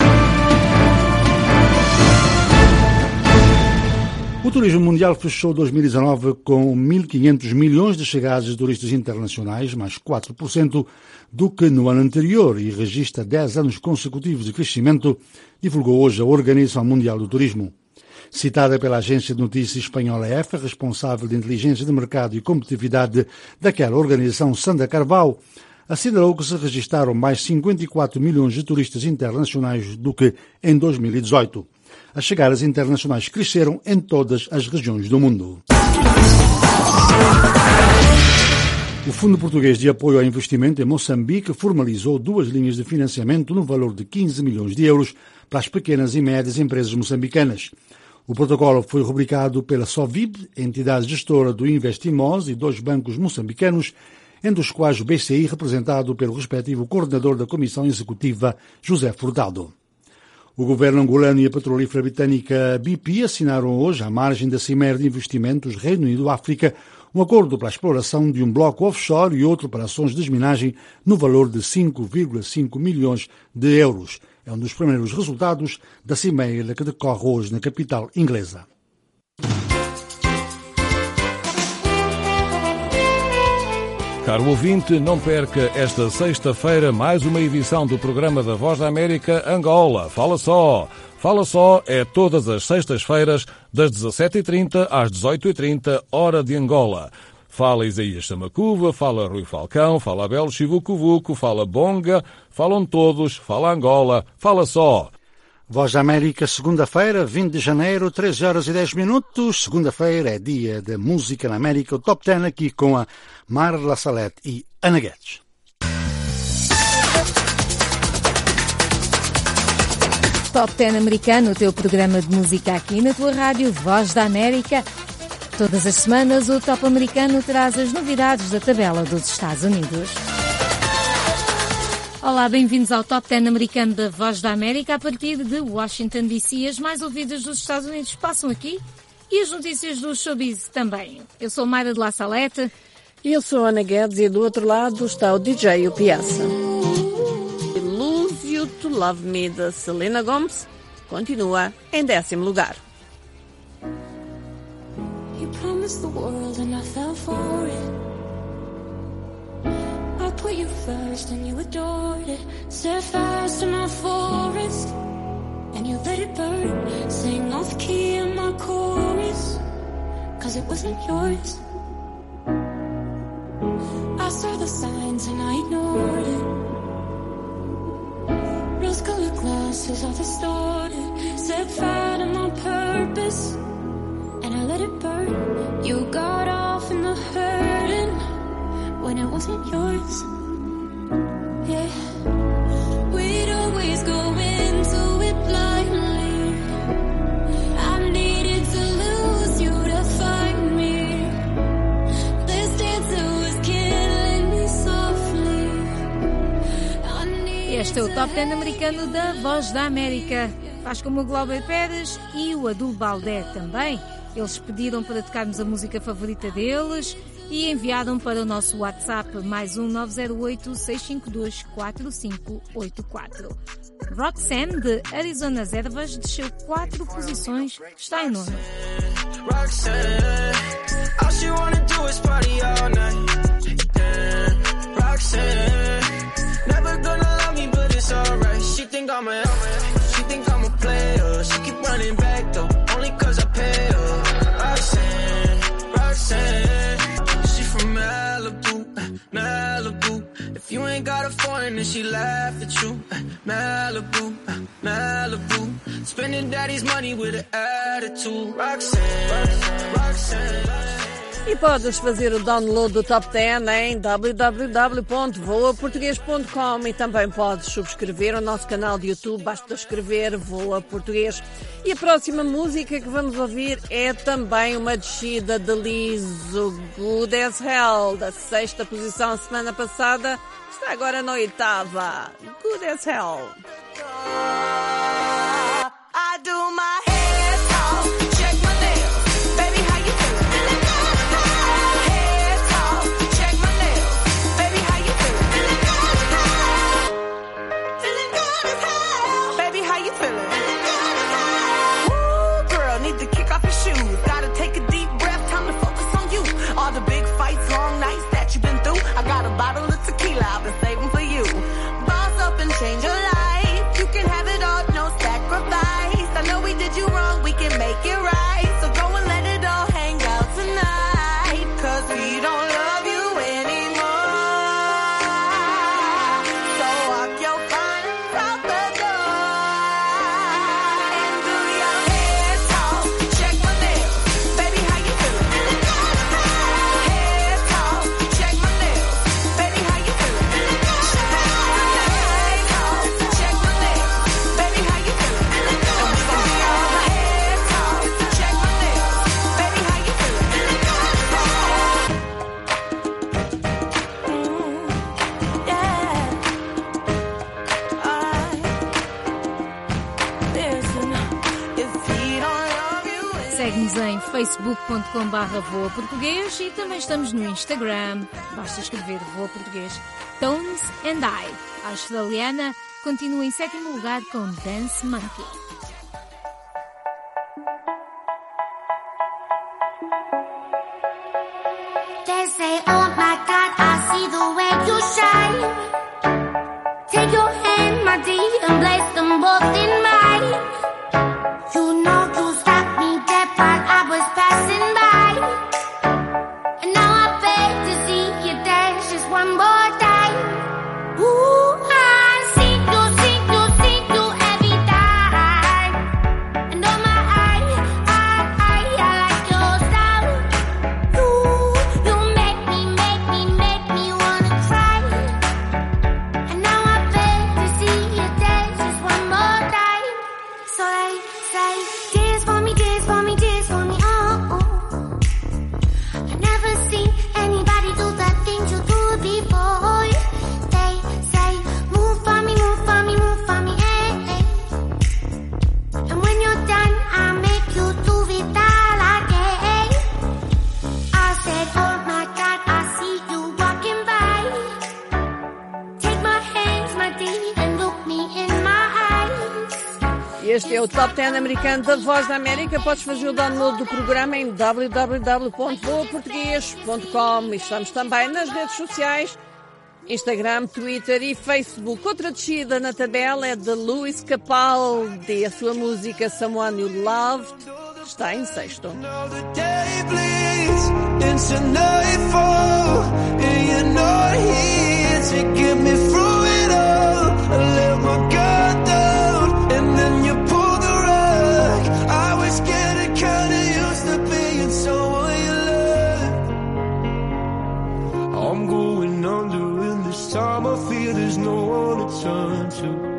Speaker 2: O turismo mundial fechou 2019 com 1.500 milhões de chegadas de turistas internacionais, mais 4% do que no ano anterior, e registra 10 anos consecutivos de crescimento, divulgou hoje a Organização Mundial do Turismo. Citada pela agência de notícias espanhola EFA, responsável de inteligência de mercado e competitividade daquela organização, Sandra Carvalho, assinalou que se registaram mais 54 milhões de turistas internacionais do que em 2018. As chegadas internacionais cresceram em todas as regiões do mundo. O Fundo Português de Apoio ao Investimento em Moçambique formalizou 2 linhas de financiamento no valor de 15 milhões de euros para as pequenas e médias empresas moçambicanas. O protocolo foi rubricado pela SOVIB, entidade gestora do Investimos, e 2 bancos moçambicanos, entre os quais o BCI, representado pelo respectivo coordenador da Comissão Executiva, José Furtado. O governo angolano e a petrolífera britânica BP assinaram hoje, à margem da Cimeira de Investimentos Reino Unido-África, um acordo para a exploração de um bloco offshore e outro para ações de desminagem no valor de 5,5 milhões de euros. É um dos primeiros resultados da cimeira que decorre hoje na capital inglesa.
Speaker 12: Caro ouvinte, não perca esta sexta-feira mais uma edição do programa da Voz da América Angola. Fala só! Fala só é todas as sextas-feiras, das 17h30 às 18h30, hora de Angola. Fala Isaías Samacuva, fala Rui Falcão, fala Abel Chivucuvuco, fala Bonga, falam todos, fala Angola. Fala só!
Speaker 2: Voz da América, segunda-feira, 20 de janeiro, 13h10. Segunda-feira é dia da música na América, o Top 10 aqui com a Marla Salete e Ana Guedes.
Speaker 16: Top 10 americano, o teu programa de música aqui na tua rádio Voz da América. Todas as semanas o Top americano traz as novidades da tabela dos Estados Unidos. Olá, bem-vindos ao Top 10 americano da Voz da América. A partir de Washington DC, as mais ouvidas dos Estados Unidos passam aqui e as notícias do showbiz também. Eu sou Mayra de La Salete.
Speaker 15: E eu sou Ana Guedes e do outro lado está o DJ O Piazza. Lose You to Love Me, da Selena Gomez, continua em 10º lugar.
Speaker 17: You promised the world and I fell for it. I put you first and you adored it. Set fast in my forest and you let it burn. Sang off key in my chorus, 'cause it wasn't yours. I saw the signs and I ignored it. Rose-colored glasses are distorted. Set fire to my purpose and I let it burn. You got off in the hurting when it wasn't yours. Yeah, we'd always go into it blindly. I needed to lose you to find me. This dancer was killing me softly.
Speaker 16: Este é o Top 10 americano da Voz da América. Faz como o Glauber Pérez e o Adul Baldé também. Eles pediram para tocarmos a música favorita deles e enviaram para o nosso WhatsApp mais 908-652-4584. Roxanne, de Arizona as Ervas, desceu 4 posições, está em 9º.
Speaker 18: Roxanne, all she wanna do is party all night. Roxanne, never gonna love me but it's alright. She think I'm a player. She keep running back though, only 'cause I pay her. Roxanne, she from Malibu. If you ain't got a foreign, then she laugh at you. Malibu. Spending daddy's money with an attitude. Roxanne.
Speaker 15: E podes fazer o download do Top 10 em www.voaportugues.com e também podes subscrever o nosso canal de YouTube, basta escrever Voa Português. E a próxima música que vamos ouvir é também uma descida de Liso, Good as Hell, da 6ª posição semana passada, está agora na 8ª, Good as Hell.
Speaker 18: I do my head talk, check my nails, baby, how you feeling? Head talk, check my nails, baby, how you feeling? Feeling good as hell, baby, how you feeling? Ooh, girl, need to kick off your shoes, gotta take a deep breath, time to focus on you. All the big fights, long nights that you've been through, I got a bottle of tequila I've been saving for you. Boss up and change your life, you can have it all, no sacrifice. I know we did you wrong, we can make it right. So go and let it all hang out tonight, 'cause we don't love you anymore. So walk your fine out the door and do your head talk, check my nails, baby, how you feeling? Head talk, check my nails, baby, how you feeling? Head talk, check my nails, baby, how you feeling?
Speaker 16: Segue-nos em facebook.com/voaportuguês e também estamos no Instagram. Basta escrever Voa Português. Tones and I. A australiana continua em 7º lugar com Dance Monkey.
Speaker 8: They say, oh my God, I see the way you shine. Take your hand, my dear, and place them both in mine. You know you stopped me dead while I was passing by. And now I beg to see you dance just one more time. Ooh, I see you every time. And oh my, I like your style. You make me wanna cry. And now I beg to see you dance just one more time. So they say, dance for me, dance for me, dance for me, oh. I never seen anybody do the things you do before. They say, move for me, move for me, move for me, eh, eh. And when you're done, I'll make you do it all again. I said, oh my God, I see you walking by. Take my hands, my dear, and look me in my eyes.
Speaker 15: Este é o Top 10 americano da Voz da América. Podes fazer o download do programa em www.voaportugues.com e estamos também nas redes sociais, Instagram, Twitter e Facebook. Outra descida na tabela é de Luis Capaldi. A sua música Someone You Loved está em 6º.
Speaker 18: Day bleeds into nightfall, and you're not here to get me through it all. I let my guard down, and then you pulled the rug. I was getting kinda used to being someone you loved. I'm going under, and this time I feel there's no one to turn to.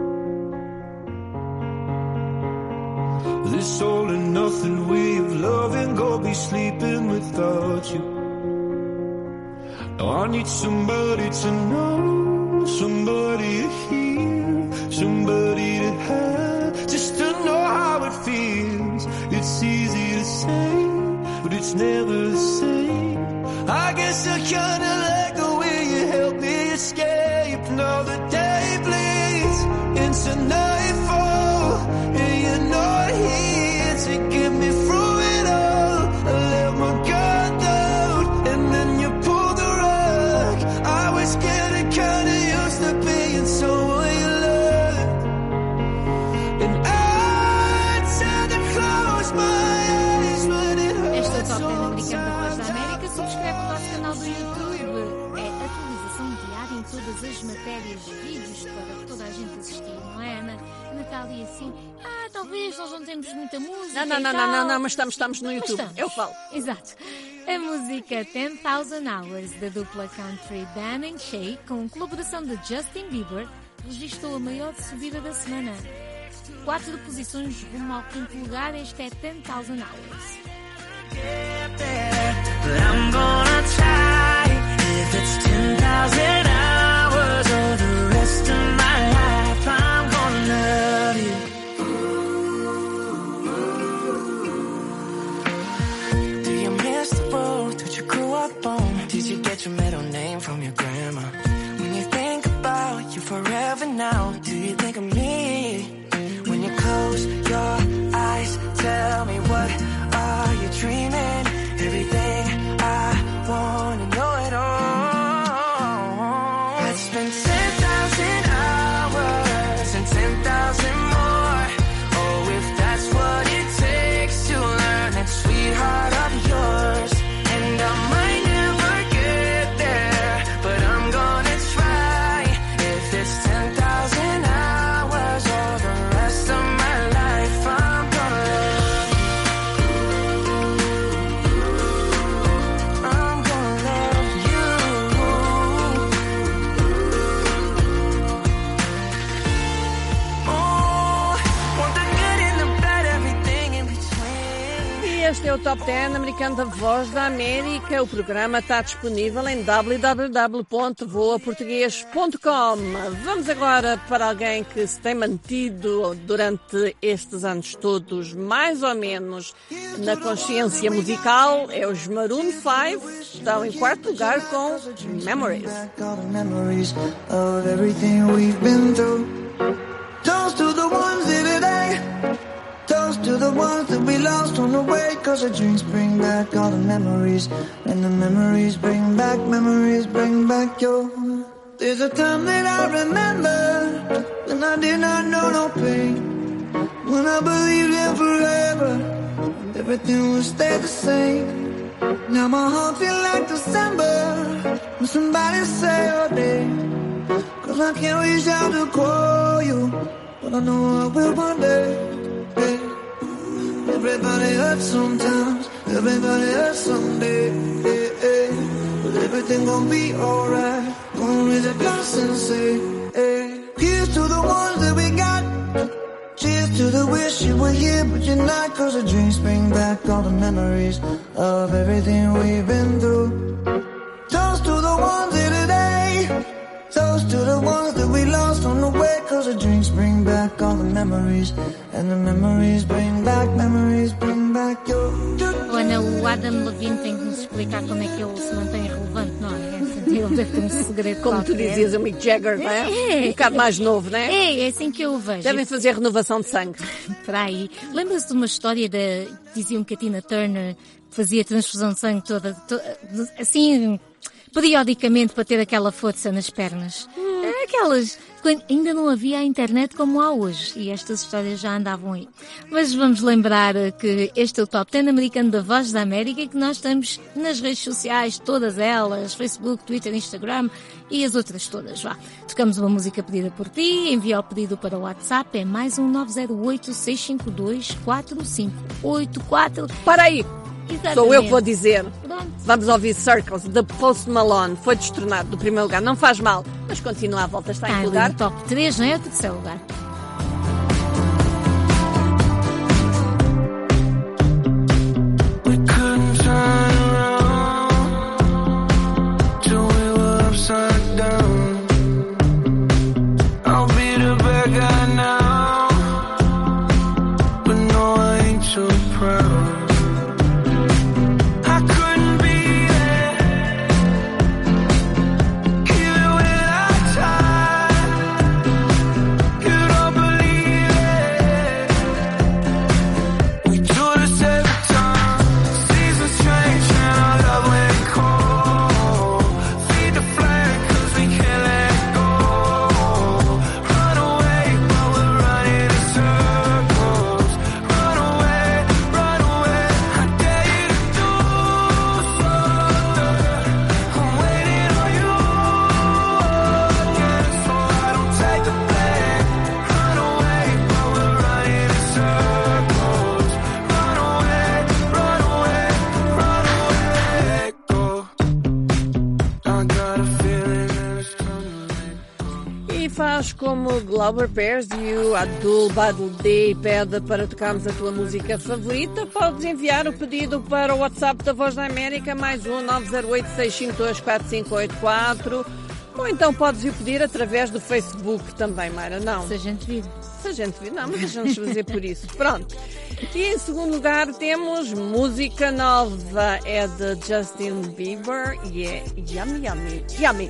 Speaker 18: This all and nothing way of loving, go be sleeping without you. Now I need somebody to know, somebody to hear, somebody to have, just to know how it feels. It's easy to say, but it's never the same. I guess I kinda like the way you help me escape. Now the day bleeds into nightfall, and you're not here to get me through it all. I let my guard down, and then you pulled the rug. I was getting kinda used to being someone you loved, and I tend to close my eyes when it hurts.
Speaker 16: Este é o Top 10 americano da Voz da América. Subscreve o nosso canal do YouTube. É atualização diária em todas as matérias, vídeos para toda a gente assistir, não é, Ana? Natália, assim, talvez nós não temos muita música.
Speaker 15: Não, mas estamos no YouTube. Eu falo.
Speaker 16: Exato. A música 10,000 Hours da dupla country Dan and Shay, com colaboração de Justin Bieber, registrou a maior subida da semana. 4 posições rumo ao 5º lugar, este é 10,000 Hours.
Speaker 4: Did you get your middle name from your grandma? When you think about you forever now, do you think of me? When you close your eyes, tell me what are you dreaming? Everything I wanna know it all. I'd spend 10,000 hours and 10,000 more. Oh, if that's what it takes to learn that sweetheart of yours. And I might never get there, but I'm gonna try. If it's 10,000 hours or the rest of my life, I'm gonna love you. Oh, want the good and the bad, everything in between.
Speaker 15: E este é o Top 10 americano da Voz da América. O programa está disponível em www.voaportugues.com. Vamos agora para alguém que se tem mantido durante estes anos todos, mais ou menos, na consciência musical. É os Maroon 5. Estão em 4º lugar com Memories.
Speaker 4: All the memories of everything we've been through. Toast to the ones here today. Toast to the ones that we lost on the way. Cause the drinks bring back all the memories. And the memories bring back your. There's a time that I remember when I did not know no pain. When I believed in forever, everything would stay the same. Now my heart feels like December when somebody say your name. Cause I can't reach out to call you, but I know I will one day. Hey. Everybody hurts sometimes, everybody hurts someday. Hey, hey. But everything gon' be alright. Gonna raise a glass and say, hey. Here's to the ones that we got. Cheers to the wish you were here, but you're not. Cause the dreams bring back all the memories of everything we've been through. Toast to the ones here today. Toast to the ones that we lost on the way. Cause the drinks bring back all the memories. And the memories bring back your.
Speaker 16: Ana, o Adam Levine tem que nos explicar como é que ele se mantém relevante, não é? Ele deve ter um segredo.
Speaker 15: Como tu dizias, o Mick Jagger, não é? Um bocado mais novo, não é?
Speaker 16: É assim que eu o vejo.
Speaker 15: Devem fazer renovação de sangue.
Speaker 16: Para aí. Lembra-se de uma história diziam que a Tina Turner fazia transfusão de sangue toda assim, periodicamente, para ter aquela força nas pernas. Aquelas, quando ainda não havia a internet como há hoje, e estas histórias já andavam aí. Mas vamos lembrar que este é o Top 10 americano da Voz da América e que nós estamos nas redes sociais, todas elas, Facebook, Twitter, Instagram e as outras todas, vá. Tocamos uma música pedida por ti, envia o pedido para o WhatsApp, é mais 908-652-4584.
Speaker 15: Para aí!
Speaker 16: Exatamente.
Speaker 15: Sou eu que vou dizer.
Speaker 16: Pronto.
Speaker 15: Vamos ouvir Circles, de Post Malone. Foi destronado do primeiro lugar, não faz mal, mas continua, a volta está em lugar.
Speaker 16: No top 3, não é? O terceiro lugar.
Speaker 4: Run away,
Speaker 15: faz como Glauber Pairs e o Abdul Badl D pede para tocarmos a tua música favorita, podes enviar o pedido para o WhatsApp da Voz da América, mais 908-652-4584, ou então podes o pedir através do Facebook também, Mayra, não?
Speaker 16: Se a gente vir.
Speaker 15: Se a gente vir, não, mas deixamos fazer por isso. Pronto. E em segundo lugar temos música nova, é de Justin Bieber e é Yummy Yummy Yummy.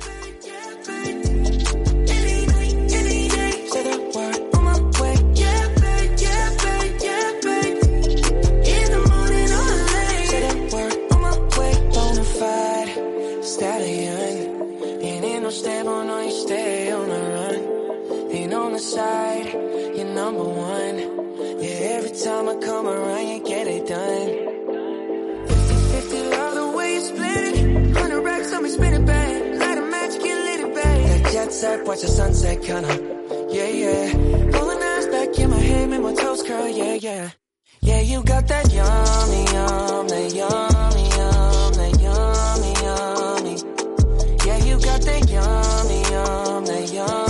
Speaker 5: Side, you're number one. Yeah, every time I come around, you get it done. 50-50, love the way you split it. 100 racks on me, spin it back. Light a match, get lit, babe. That jet set, watch the sunset, kinda. Yeah, yeah. Pulling eyes back in my head, make my toes curl, yeah, yeah. Yeah, you got that yummy, yum, that yummy, yum, that yummy, yummy. Yeah, you got that yummy, yum, that yummy.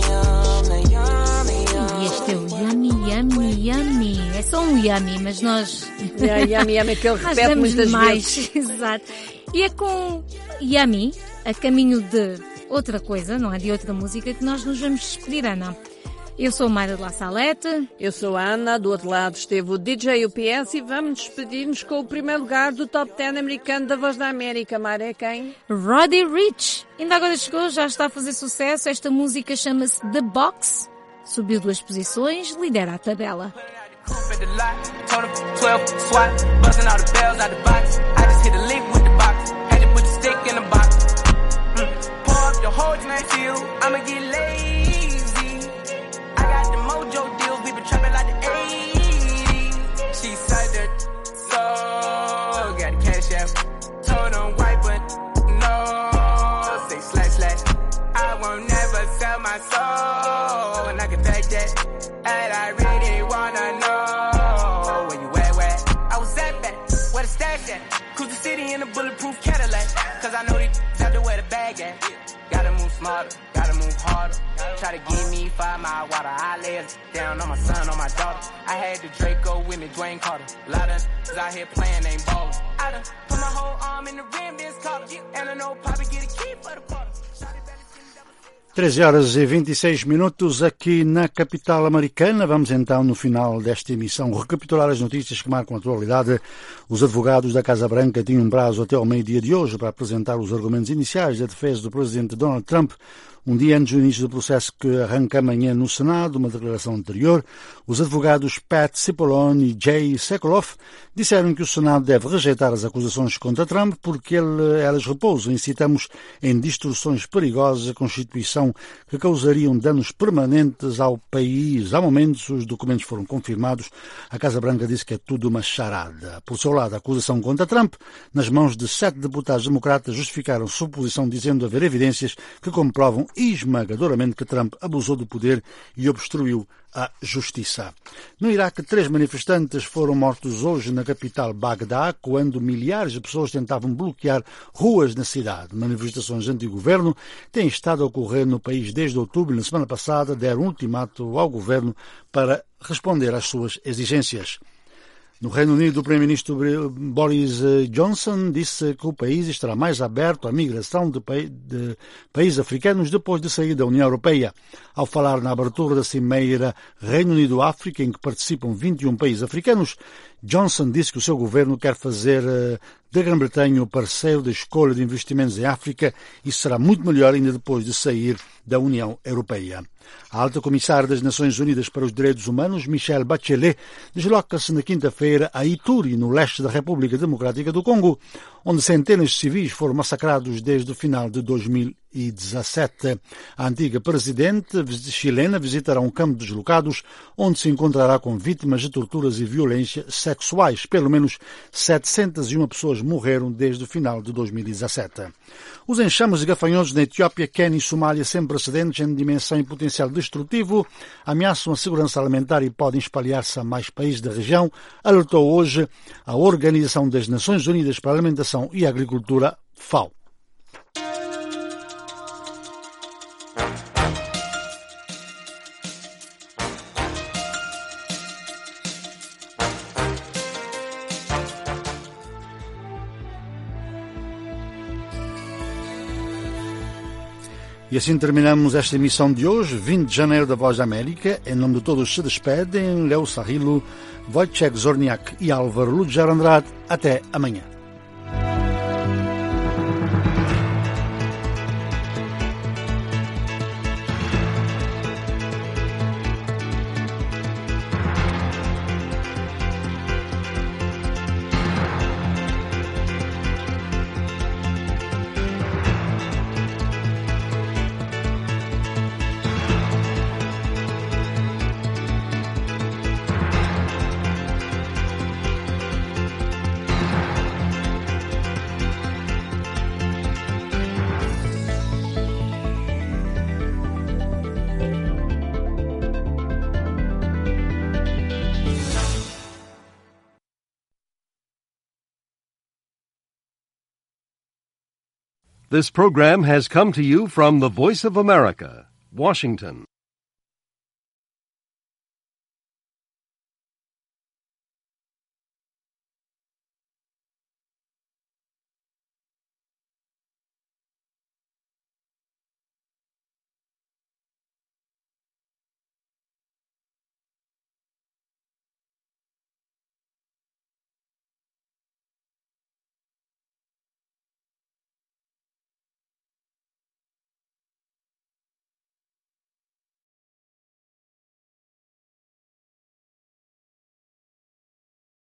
Speaker 16: Yummy. É só um yummy, mas nós...
Speaker 15: Yummy, que ele repete muitas vezes.
Speaker 16: Exato. E é com yummy, a caminho de outra coisa, não é? De outra música, que nós nos vamos despedir, Ana. Eu sou Mayra de La Salete.
Speaker 15: Eu sou a Ana. Do outro lado esteve o DJ UPS e vamos despedir-nos com o primeiro lugar do Top 10 americano da Voz da América. Mayra, é quem?
Speaker 16: Roddy Ricch. Ainda agora chegou, já está a fazer sucesso. Esta música chama-se The Box. Subiu 2 posições, lidera a tabela.
Speaker 5: And I really wanna know where you at. I was at back, where the stash at? Cruise the city in a bulletproof Cadillac. Cause I know these got to where the bag at. Gotta move smarter, gotta move harder. Try to give me 5 mile water. I lay it down on my son, on my daughter. I had the Draco with me, Dwayne Carter. A lot of out here playing, ain't ballin'. I done put my whole arm in the rim, this collar. And I know Poppy get a key for the quarter.
Speaker 2: 13 horas e 26 minutos aqui na capital americana. Vamos então, no final desta emissão, recapitular as notícias que marcam a atualidade. Os advogados da Casa Branca tinham um prazo até ao meio-dia de hoje para apresentar os argumentos iniciais da defesa do presidente Donald Trump. Um dia antes do início do processo que arranca amanhã no Senado, uma declaração anterior, os advogados Pat Cipollone e Jay Sekulow disseram que o Senado deve rejeitar as acusações contra Trump porque elas repousam e citamos em distorções perigosas a Constituição que causariam danos permanentes ao país. Há momentos os documentos foram confirmados. A Casa Branca disse que é tudo uma charada. Por seu lado, a acusação contra Trump, nas mãos de 7 deputados democratas, justificaram sua posição dizendo haver evidências que comprovam esmagadoramente que Trump abusou do poder e obstruiu a justiça. No Iraque, 3 manifestantes foram mortos hoje na capital Bagdá, quando milhares de pessoas tentavam bloquear ruas na cidade. Manifestações anti-governo têm estado a ocorrer no país desde outubro. Na semana passada, deram um ultimato ao governo para responder às suas exigências. No Reino Unido, o primeiro-ministro Boris Johnson disse que o país estará mais aberto à migração de países africanos depois de sair da União Europeia. Ao falar na abertura da cimeira Reino Unido-África, em que participam 21 países africanos, Johnson disse que o seu governo quer fazer da Grã-Bretanha o parceiro da escolha de investimentos em África e será muito melhor ainda depois de sair da União Europeia. A alta comissária das Nações Unidas para os Direitos Humanos, Michelle Bachelet, desloca-se na quinta-feira a Ituri, no leste da República Democrática do Congo, onde centenas de civis foram massacrados desde o final de 2017. A antiga presidente chilena visitará um campo de deslocados, onde se encontrará com vítimas de torturas e violência sexuais. Pelo menos 701 pessoas morreram desde o final de 2017. Os enxames de gafanhotos na Etiópia, Quênia e Somália, sem precedentes em dimensão e potencial destrutivo, ameaçam a segurança alimentar e podem espalhar-se a mais países da região, alertou hoje a Organização das Nações Unidas para a Alimentação e Agricultura, FAO. E assim terminamos esta emissão de hoje, 20 de janeiro da Voz da América. Em nome de todos se despedem Leo Sarrilo, Wojciech Zorniak e Álvaro Ludger Andrade. Até amanhã.
Speaker 10: This program has come to you from the Voice of America, Washington.